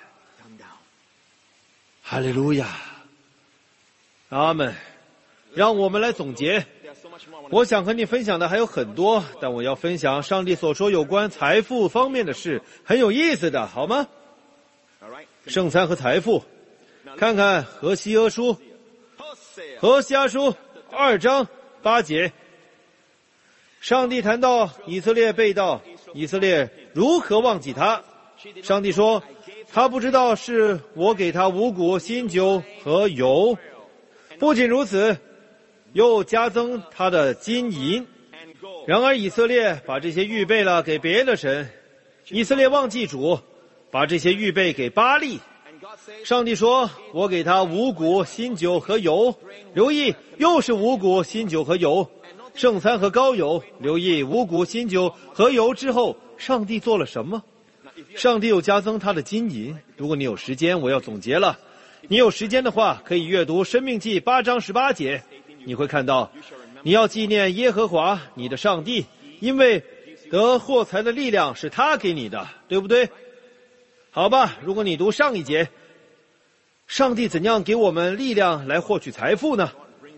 哈利路亚。阿们。让我们来总结。我想和你分享的还有很多，但我要分享上帝所说有关财富方面的事，很有意思的，好吗？圣餐和财富。看看何西阿书，何西阿书二章八节。上帝谈到以色列背道，以色列如何忘记他？上帝说，他不知道是我给他五谷、新酒和油。不仅如此，又加增他的金银。然而以色列把这些预备了给别的神，以色列忘记主，把这些预备给巴力。上帝说，我给他五谷、新酒和油。留意，又是五谷、新酒和油。圣餐和膏油。留意，五谷、新酒和油之后，上帝做了什么？上帝又加增他的金银。如果你有时间，我要总结了。你有时间的话，可以阅读申命记八章十八节，你会看到，你要纪念耶和华你的上帝，因为得获财的力量是他给你的，对不对？好吧，如果你读上一节，上帝怎样给我们力量来获取财富呢？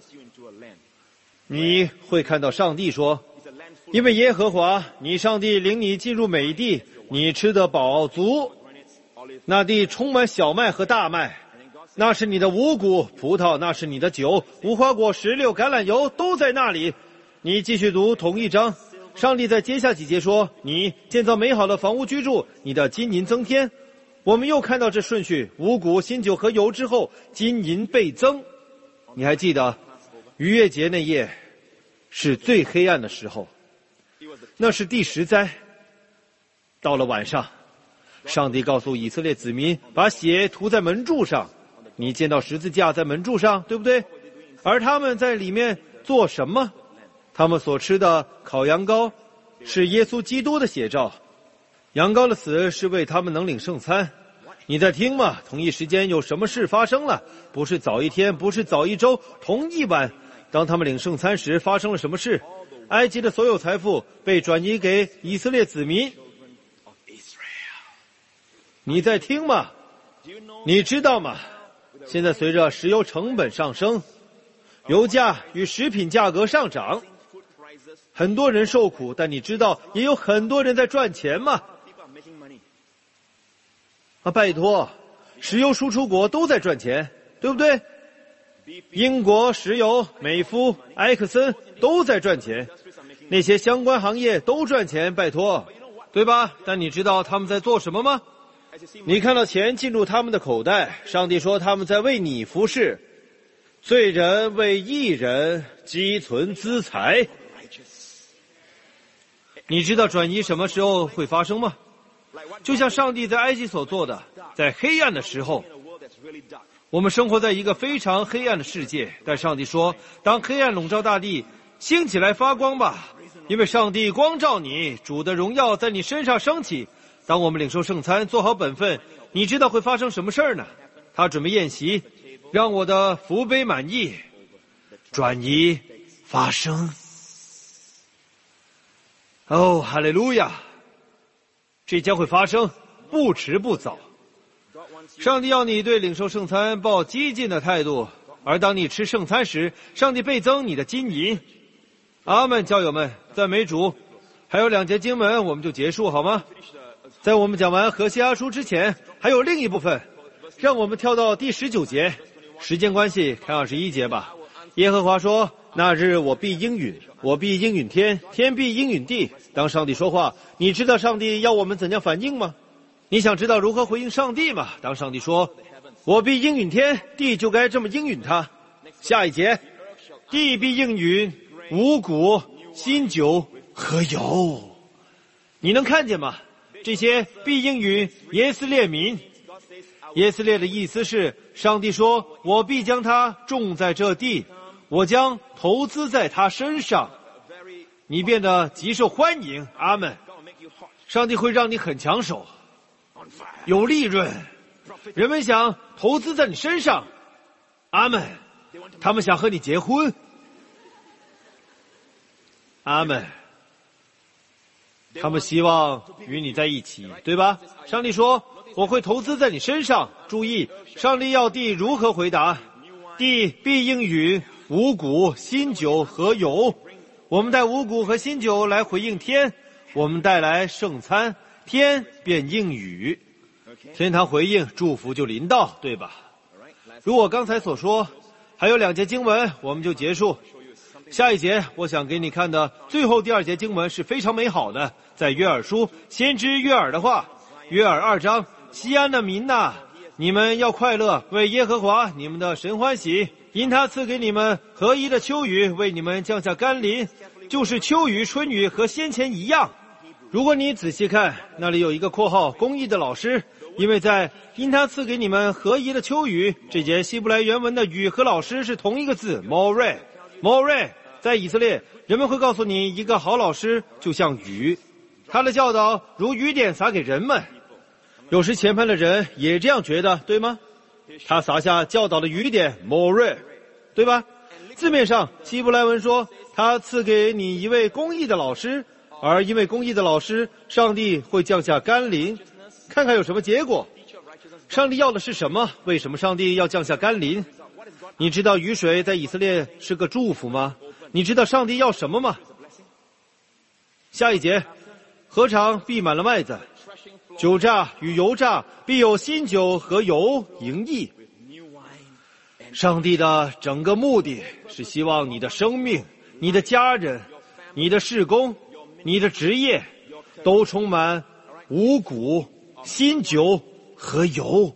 你会看到上帝说，因为耶和华你上帝领你进入美地，你吃得饱足，那地充满小麦和大麦。 那是你的五谷，葡萄那是你的酒，无花果、石榴、橄榄油都在那里。你继续读同一章，上帝在接下几节说，你建造美好的房屋居住，你的金银增添。我们又看到这顺序，五谷、新酒和油之后，金银倍增。你还记得逾越节那夜是最黑暗的时候，那是第十灾。到了晚上，上帝告诉以色列子民，把血涂在门柱上。你见到十字架在门柱上，对不对？而他们在里面做什么？他们所吃的烤羊羔是耶稣基督的写照，羊羔的死是为他们能领圣餐。你在听吗？同一时间有什么事发生了？不是早一天，不是早一周，同一晚，当他们领圣餐时发生了什么事？埃及的所有财富被转移给以色列子民。你在听吗？你知道吗？现在随着石油成本上升，油价与食品价格上涨，很多人受苦，但你知道也有很多人在赚钱吗？啊，拜托，石油输出国都在赚钱，对不对？英国石油、美孚、埃克森都在赚钱，那些相关行业都赚钱，拜托，对吧？但你知道他们在做什么吗？你看到钱进入他们的口袋，上帝说他们在为你服侍，罪人为义人积存资财。你知道转移什么时候会发生吗？就像上帝在埃及所做的，在黑暗的时候。我们生活在一个非常黑暗的世界，但上帝说，当黑暗笼罩大地，兴起来发光吧，因为上帝光照你，主的荣耀在你身上升起。当我们领受圣餐，做好本分，你知道会发生什么事儿呢？他准备宴席，让我的福杯满溢，转移发生。哦，哈利路亚！这将会发生，不迟不早。上帝要你对领受圣餐抱激进的态度，而当你吃圣餐时，上帝倍增你的金银。阿们，教友们，赞美主！还有两节经文我们就结束好吗？在我们讲完何西阿书之前，还有另一部分，让我们跳到第十九节。时间关系，看二十一节吧。耶和华说，那日我必应允，我必应允天，天必应允地。当上帝说话，你知道上帝要我们怎样反应吗？你想知道如何回应上帝吗？当上帝说，我必应允天，地就该这么应允他。下一节，地必应允五谷、新酒和油。你能看见吗？这些必应允耶斯列民。耶斯列的意思是，上帝说，我必将他种在这地，我将投资在他身上，你变得极受欢迎。阿们。上帝会让你很抢手，有利润，人们想投资在你身上。阿们。他们想和你结婚。阿们。他们希望与你在一起，对吧？上帝说，我会投资在你身上。注意，上帝要地如何回答？地必应允五谷、新酒和油。我们带五谷和新酒来回应天，我们带来圣餐，天便应允。天堂回应，祝福就临到，对吧？如我刚才所说，还有两节经文我们就结束。下一节我想给你看的最后第二节经文是非常美好的，在约珥书，先知约珥的话，约珥二章，西安的民哪，你们要快乐，为耶和华你们的神欢喜，因他赐给你们合宜的秋雨，为你们降下甘霖，就是秋雨、春雨和先前一样。如果你仔细看，那里有一个括号，公义的老师，因为在因他赐给你们合宜的秋雨，这节希伯来原文的雨和老师是同一个字 moreh moreh。在以色列，人们会告诉你，一个好老师就像雨，他的教导如雨点洒给人们。有时前派的人也这样觉得，对吗？他洒下教导的雨点 moreh， 对吧？字面上希伯来文说，他赐给你一位公义的老师，而因为公义的老师，上帝会降下甘霖。看看有什么结果。上帝要的是什么？为什么上帝要降下甘霖？你知道雨水在以色列是个祝福吗？你知道上帝要什么吗？下一节，禾场必满了麦子，酒榨与油榨必有新酒和油盈溢。 上帝的整个目的是希望你的生命、你的家人、你的事工、你的职业都充满五谷、新酒和油。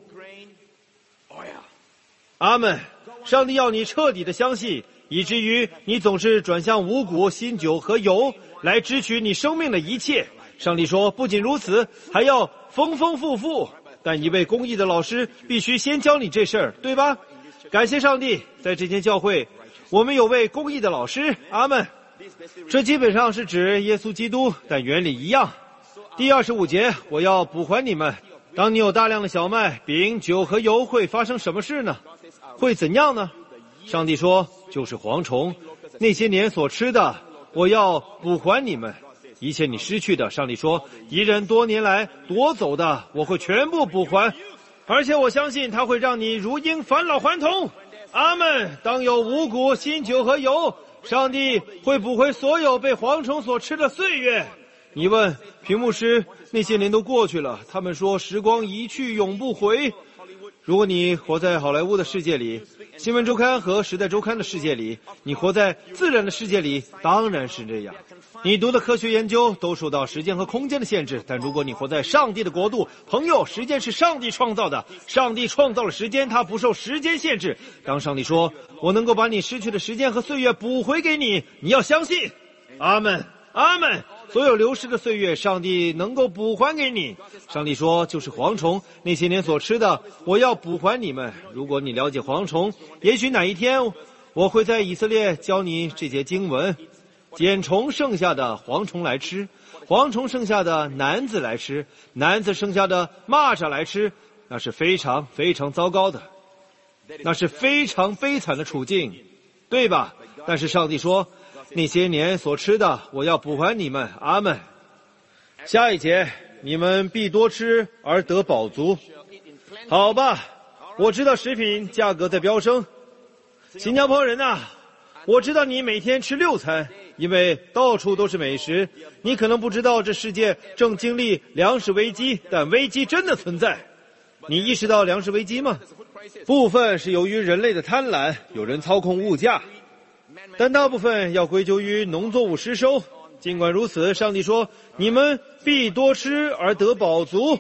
阿们。上帝要你彻底的相信，以至于你总是转向五谷、新酒和油来支取你生命的一切。上帝说，不仅如此，还要丰丰富富。但一位公义的老师必须先教你这事儿，对吧？感谢上帝，在这间教会我们有位公义的老师。阿们。这基本上是指耶稣基督，但原理一样。第二十五节，我要补还你们。当你有大量的小麦、饼、酒和油，会发生什么事呢？会怎样呢？上帝说，就是蝗虫，那些年所吃的，我要补还你们。一切你失去的，上帝说，敌人多年来夺走的，我会全部补还，而且我相信他会让你如鹰返老还童。阿们。当有五谷、新酒和油，上帝会补回所有被蝗虫所吃的岁月。你问屏幕师，那些年都过去了，他们说时光一去永不回。如果你活在好莱坞的世界里，新闻周刊和时代周刊的世界里，你活在自然的世界里，当然是这样。你读的科学研究都受到时间和空间的限制，但如果你活在上帝的国度，朋友，时间是上帝创造的，上帝创造了时间，他不受时间限制。当上帝说，我能够把你失去的时间和岁月补回给你，你要相信。阿们，阿们。所有流失的岁月，上帝能够补还给你。上帝说，就是蝗虫，那些年所吃的，我要补还你们。如果你了解蝗虫，也许哪一天我会在以色列教你这节经文。捡虫剩下的蝗虫来吃，蝗虫剩下的男子来吃，男子剩下的蚂蚱来吃，那是非常非常糟糕的，那是非常悲惨的处境，对吧？但是上帝说，那些年所吃的，我要补还你们。阿们。下一节，你们必多吃而得饱足。好吧，我知道食品价格在飙升。新加坡人啊，我知道你每天吃六餐，因为到处都是美食。你可能不知道这世界正经历粮食危机，但危机真的存在。你意识到粮食危机吗？部分是由于人类的贪婪，有人操控物价，但大部分要归咎于农作物失收。尽管如此，上帝说，你们必多吃而得饱足。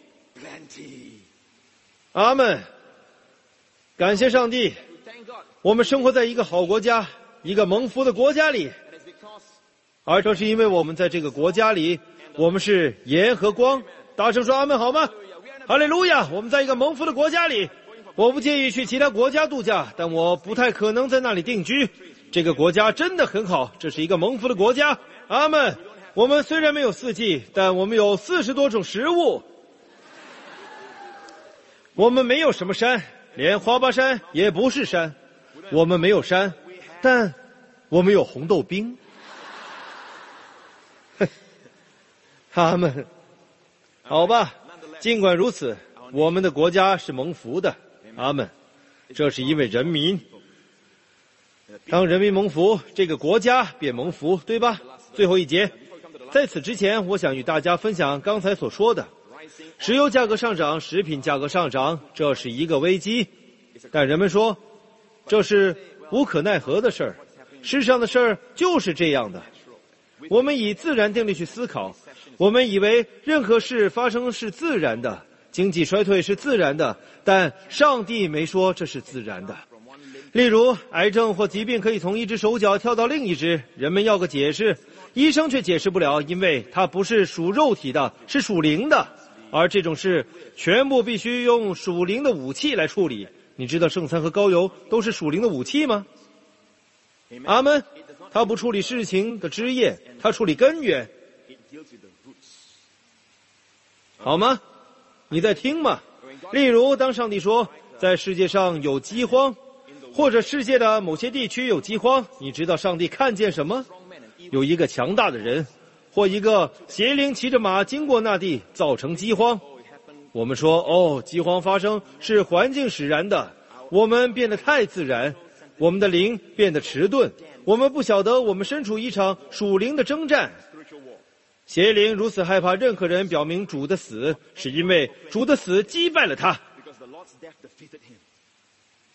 阿们。感谢上帝，我们生活在一个好国家，一个蒙福的国家里，而这是因为我们在这个国家里，我们是盐和光。大声说阿们好吗？哈利路亚。我们在一个蒙福的国家里，我不介意去其他国家度假，但我不太可能在那里定居。这个国家真的很好，这是一个蒙福的国家。阿们。我们虽然没有四季，但我们有四十多种食物。我们没有什么山，连花巴山也不是山。我们没有山，但我们有红豆冰。阿们。好吧，尽管如此，我们的国家是蒙福的。阿们。这是因为人民，当人民蒙福，这个国家便蒙福，对吧？最后一节，在此之前，我想与大家分享刚才所说的，石油价格上涨，食品价格上涨，这是一个危机，但人们说这是无可奈何的事儿。世上的事儿就是这样的，我们以自然定律去思考，我们以为任何事发生是自然的，经济衰退是自然的，但上帝没说这是自然的。例如癌症或疾病可以从一只手脚跳到另一只，人们要个解释，医生却解释不了，因为它不是属肉体的，是属灵的，而这种事全部必须用属灵的武器来处理。你知道圣餐和膏油都是属灵的武器吗？阿们。他不处理事情的枝叶，他处理根源。好吗？你在听吗？例如当上帝说在世界上有饥荒，或者世界的某些地区有饥荒，你知道上帝看见什么？有一个强大的人或一个邪灵骑着马经过那地，造成饥荒。我们说，哦，饥荒发生是环境使然的，我们变得太自然，我们的灵变得迟钝，我们不晓得我们身处一场属灵的征战。邪灵如此害怕任何人表明主的死，是因为主的死击败了他。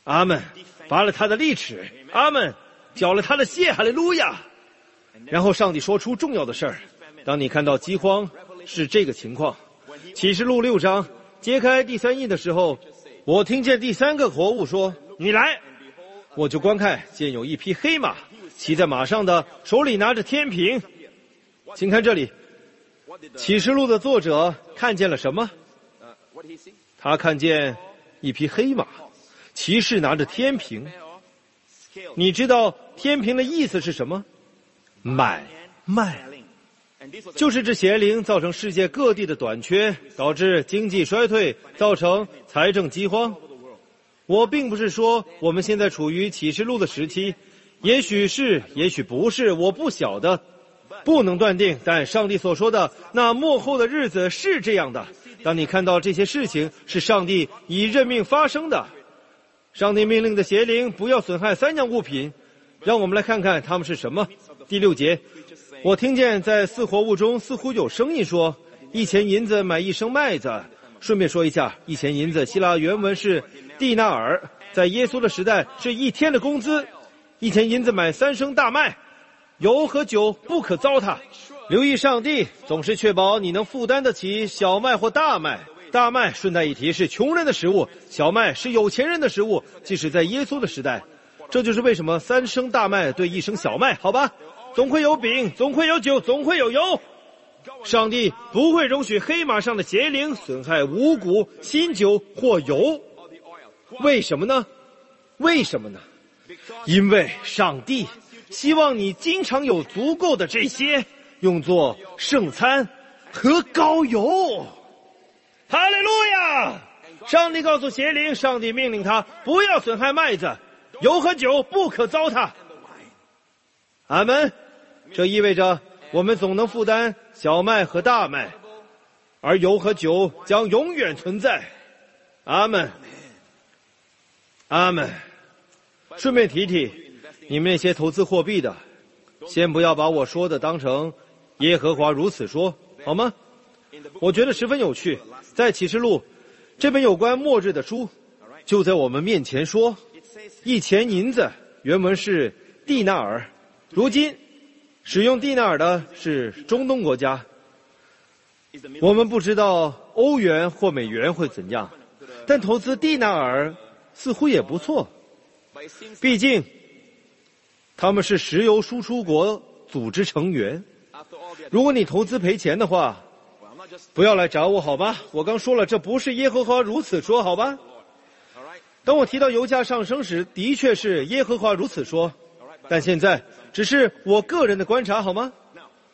阿门，拔了他的利齿，阿门，缴了他的械，哈利路亚。然后上帝说出重要的事儿，当你看到饥荒是这个情况，启示录六章揭开第三印的时候，我听见第三个活物说，你来，我就观看，见有一匹黑马，骑在马上的手里拿着天平。请看这里，启示录的作者看见了什么？他看见一匹黑马，骑士拿着天平。你知道天平的意思是什么？买卖，就是这邪灵造成世界各地的短缺，导致经济衰退，造成财政饥荒。我并不是说我们现在处于启示录的时期，也许是，也许不是，我不晓得，不能断定。但上帝所说的那末后的日子是这样的。当你看到这些事情是上帝以任命发生的，上帝命令的邪灵不要损害三样物品，让我们来看看它们是什么。第六节，我听见在四活物中似乎有声音说，一钱银子买一升麦子。顺便说一下，一钱银子希腊原文是蒂纳尔，在耶稣的时代是一天的工资。一钱银子买三升大麦，油和酒不可糟蹋。留意，上帝总是确保你能负担得起小麦或大麦。大麦顺带一提是穷人的食物，小麦是有钱人的食物，即使在耶稣的时代。这就是为什么三升大麦对一升小麦，好吧，总会有饼，总会有酒，总会有油。上帝不会容许黑马上的邪灵损害五谷、新酒或油。为什么呢？为什么呢？因为上帝希望你经常有足够的这些用作圣餐和膏油。哈利路亚！上帝告诉邪灵，上帝命令他不要损害麦子，油和酒不可糟蹋。阿们。这意味着我们总能负担小麦和大麦，而油和酒将永远存在。阿们，阿们。顺便提提你们那些投资货币的，先不要把我说的当成耶和华如此说，好吗？我觉得十分有趣，在启示录这本有关末日的书就在我们面前说，一钱银子原文是蒂纳尔，如今使用蒂纳尔的是中东国家。我们不知道欧元或美元会怎样，但投资蒂纳尔似乎也不错，毕竟他们是石油输出国组织成员。如果你投资赔钱的话，不要来找我，好吧？我刚说了，这不是耶和华如此说，好吧？当我提到油价上升时，的确是耶和华如此说，但现在只是我个人的观察，好吗？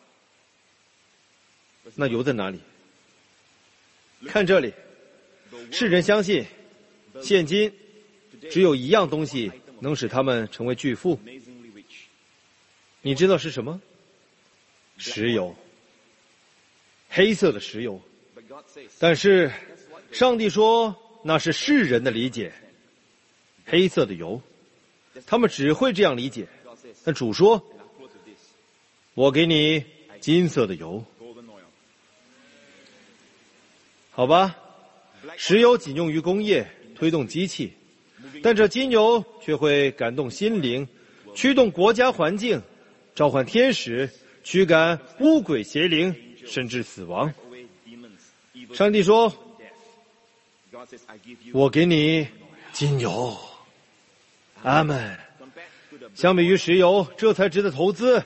那油在哪里？看这里，世人相信现今只有一样东西能使他们成为巨富，你知道是什么？石油，黑色的石油。但是上帝说那是世人的理解，黑色的油，他们只会这样理解。但主说，我给你金色的油，好吧？石油仅用于工业，推动机器，但这金油却会感动心灵，驱动国家环境，召唤天使，驱赶污鬼邪灵，甚至死亡。上帝说，我给你金油。阿们。相比于石油，这才值得投资。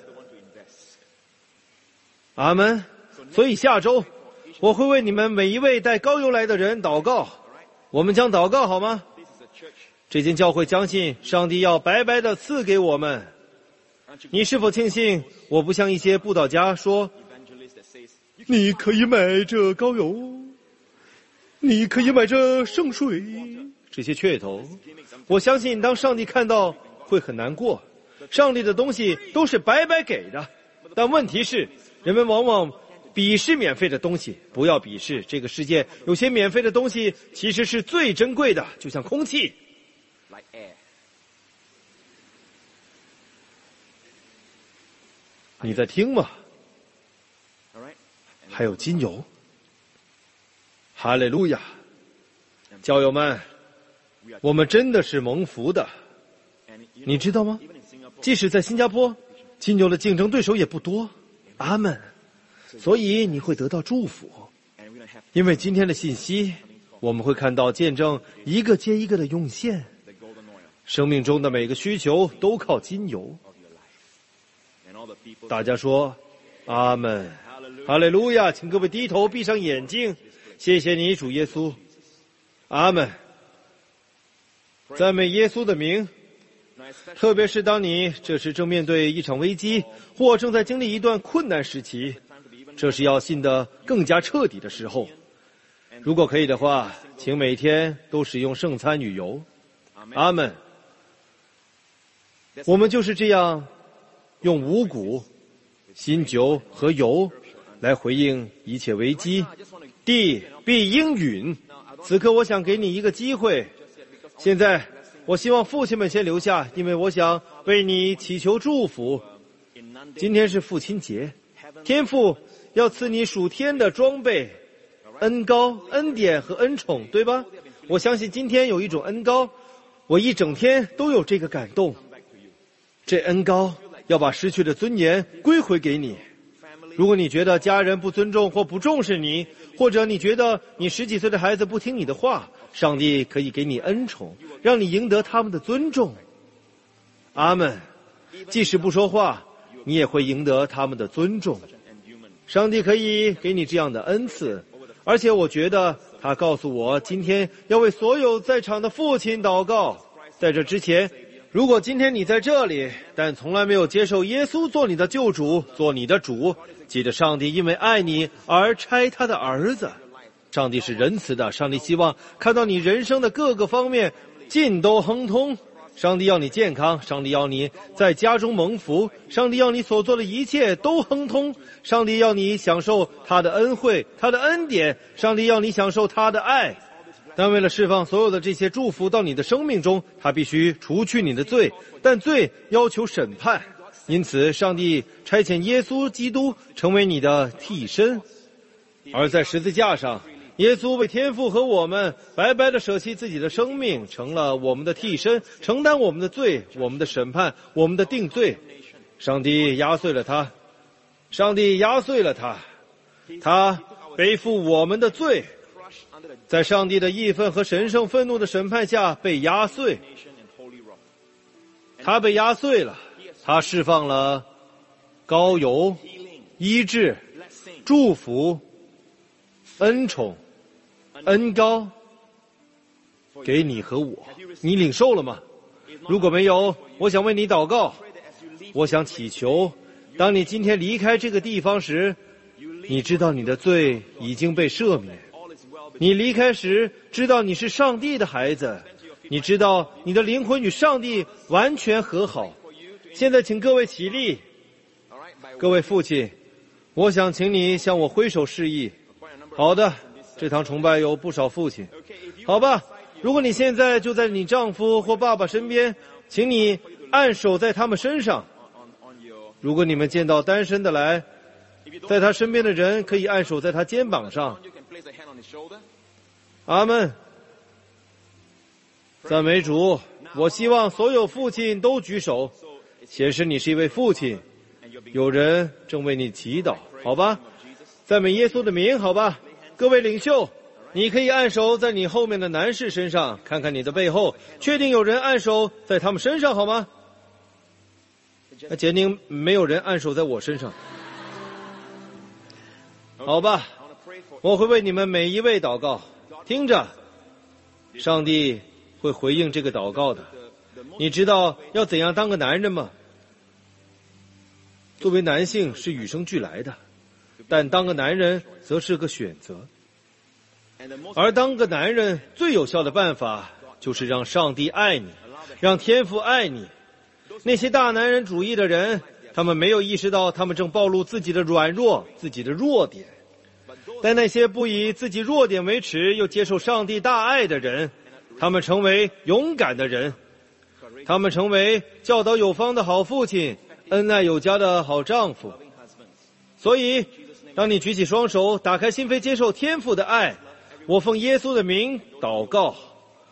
阿们。所以下周我会为你们每一位带膏油来的人祷告，我们将祷告，好吗？这间教会相信上帝要白白的赐给我们。你是否庆幸我不像一些布道家说，你可以买这膏油，你可以买这圣水，这些噱头。我相信当上帝看到会很难过，上帝的东西都是白白给的。但问题是，人们往往鄙视免费的东西。不要鄙视，这个世界有些免费的东西其实是最珍贵的，就像空气。你在听吗？还有金油。哈利路亚！教友们， 我们真的是蒙福的，你知道吗？即使在新加坡，金牛的竞争对手也不多。阿们。所以你会得到祝福，因为今天的信息，我们会看到见证一个接一个的涌现。生命中的每个需求都靠金牛。大家说阿们，哈利路亚！请各位低头闭上眼睛，谢谢你主耶稣。阿们。赞美耶稣的名。特别是当你这时正面对一场危机，或正在经历一段困难时期，这是要信得更加彻底的时候。如果可以的话，请每天都使用圣餐与油。阿们。我们就是这样用五谷、新酒和油来回应一切危机。地必应允。此刻我想给你一个机会。现在我希望父亲们先留下，因为我想为你祈求祝福。今天是父亲节，天父要赐你属天的装备，恩膏、恩典和恩宠，对吧？我相信今天有一种恩膏，我一整天都有这个感动。这恩膏要把失去的尊严归回给你。如果你觉得家人不尊重或不重视你，或者你觉得你十几岁的孩子不听你的话，上帝可以给你恩宠，让你赢得他们的尊重。阿们。即使不说话，你也会赢得他们的尊重。上帝可以给你这样的恩赐，而且我觉得他告诉我今天要为所有在场的父亲祷告。在这之前，如果今天你在这里，但从来没有接受耶稣做你的救主，做你的主，记得上帝因为爱你而差他的儿子。上帝是仁慈的，上帝希望看到你人生的各个方面尽都亨通。上帝要你健康，上帝要你在家中蒙福，上帝要你所做的一切都亨通，上帝要你享受他的恩惠，他的恩典，上帝要你享受他的爱。但为了释放所有的这些祝福到你的生命中，他必须除去你的罪，但罪要求审判。因此上帝差遣耶稣基督成为你的替身，而在十字架上，耶稣为天父和我们白白地舍弃自己的生命，成了我们的替身，承担我们的罪，我们的审判，我们的定罪。上帝压碎了他，上帝压碎了他，他背负我们的罪，在上帝的义愤和神圣愤怒的审判下被压碎。他被压碎了，他释放了膏油、医治、祝福、恩宠、恩膏给你和我。你领受了吗？如果没有，我想为你祷告。我想祈求，当你今天离开这个地方时，你知道你的罪已经被赦免。你离开时知道你是上帝的孩子，你知道你的灵魂与上帝完全和好。现在请各位起立。各位父亲，我想请你向我挥手示意。好的，这堂崇拜有不少父亲。好吧，如果你现在就在你丈夫或爸爸身边，请你按手在他们身上。如果你们见到单身的来，在他身边的人可以按手在他肩膀上。阿们。赞美主。我希望所有父亲都举手，显示你是一位父亲。有人正为你祈祷，好吧？赞美耶稣的名，好吧？各位领袖，你可以按手在你后面的男士身上，看看你的背后，确定有人按手在他们身上，好吗？简宁，没有人按手在我身上。好吧，我会为你们每一位祷告。听着，上帝会回应这个祷告的。你知道要怎样当个男人吗？作为男性是与生俱来的，但当个男人则是个选择。而当个男人最有效的办法就是让上帝爱你，让天父爱你。那些大男人主义的人，他们没有意识到他们正暴露自己的软弱，自己的弱点。但那些不以自己弱点为耻，又接受上帝大爱的人，他们成为勇敢的人，他们成为教导有方的好父亲，恩爱有加的好丈夫。所以当你举起双手，打开心扉，接受天父的爱，我奉耶稣的名祷告。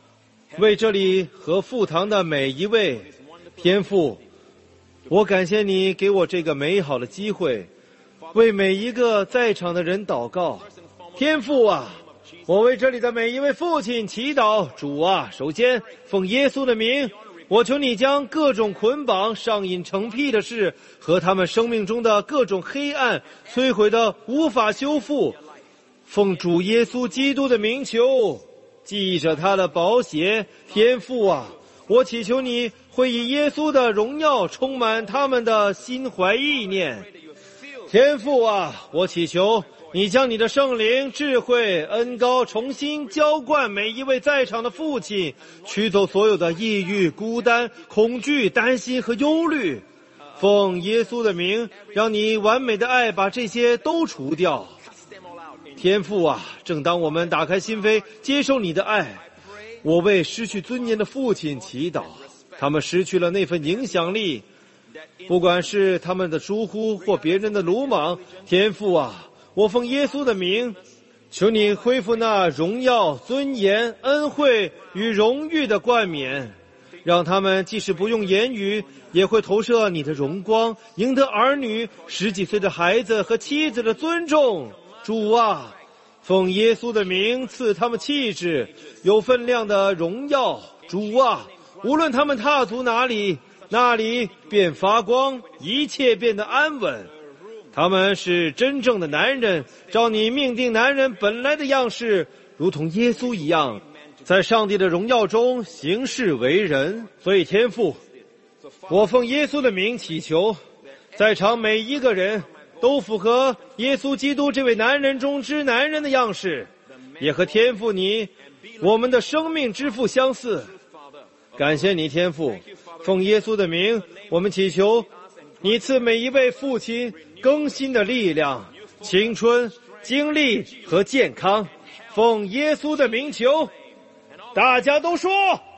为这里和父堂的每一位天父，我感谢你给我这个美好的机会，为每一个在场的人祷告。天父啊，我为这里的每一位父亲祈祷。主啊，首先奉耶稣的名，我求你将各种捆绑、上瘾、成癖的事和他们生命中的各种黑暗摧毁的无法修复，奉主耶稣基督的名求，记着他的宝血。天父啊，我祈求你会以耶稣的荣耀充满他们的心怀意念。天父啊，我祈求你将你的圣灵、智慧、恩膏重新浇灌每一位在场的父亲，驱走所有的抑郁、孤单、恐惧、担心和忧虑。奉耶稣的名，让你完美的爱把这些都除掉。天父啊，正当我们打开心扉接受你的爱，我为失去尊严的父亲祈祷，他们失去了那份影响力，不管是他们的疏忽或别人的鲁莽。天父啊，我奉耶稣的名，求你恢复那荣耀、尊严、恩惠与荣誉的冠冕，让他们即使不用言语，也会投射你的荣光，赢得儿女、十几岁的孩子和妻子的尊重。主啊，奉耶稣的名赐他们气质，有分量的荣耀。主啊，无论他们踏足哪里，那里便发光，一切变得安稳。他们是真正的男人，照你命定男人本来的样式，如同耶稣一样，在上帝的荣耀中行事为人。所以天父，我奉耶稣的名祈求，在场每一个人都符合耶稣基督这位男人中之男人的样式，也和天父你，我们的生命之父相似。感谢你天父，奉耶稣的名，我们祈求你赐每一位父亲更新的力量、青春、精力和健康。奉耶稣的名求，大家都说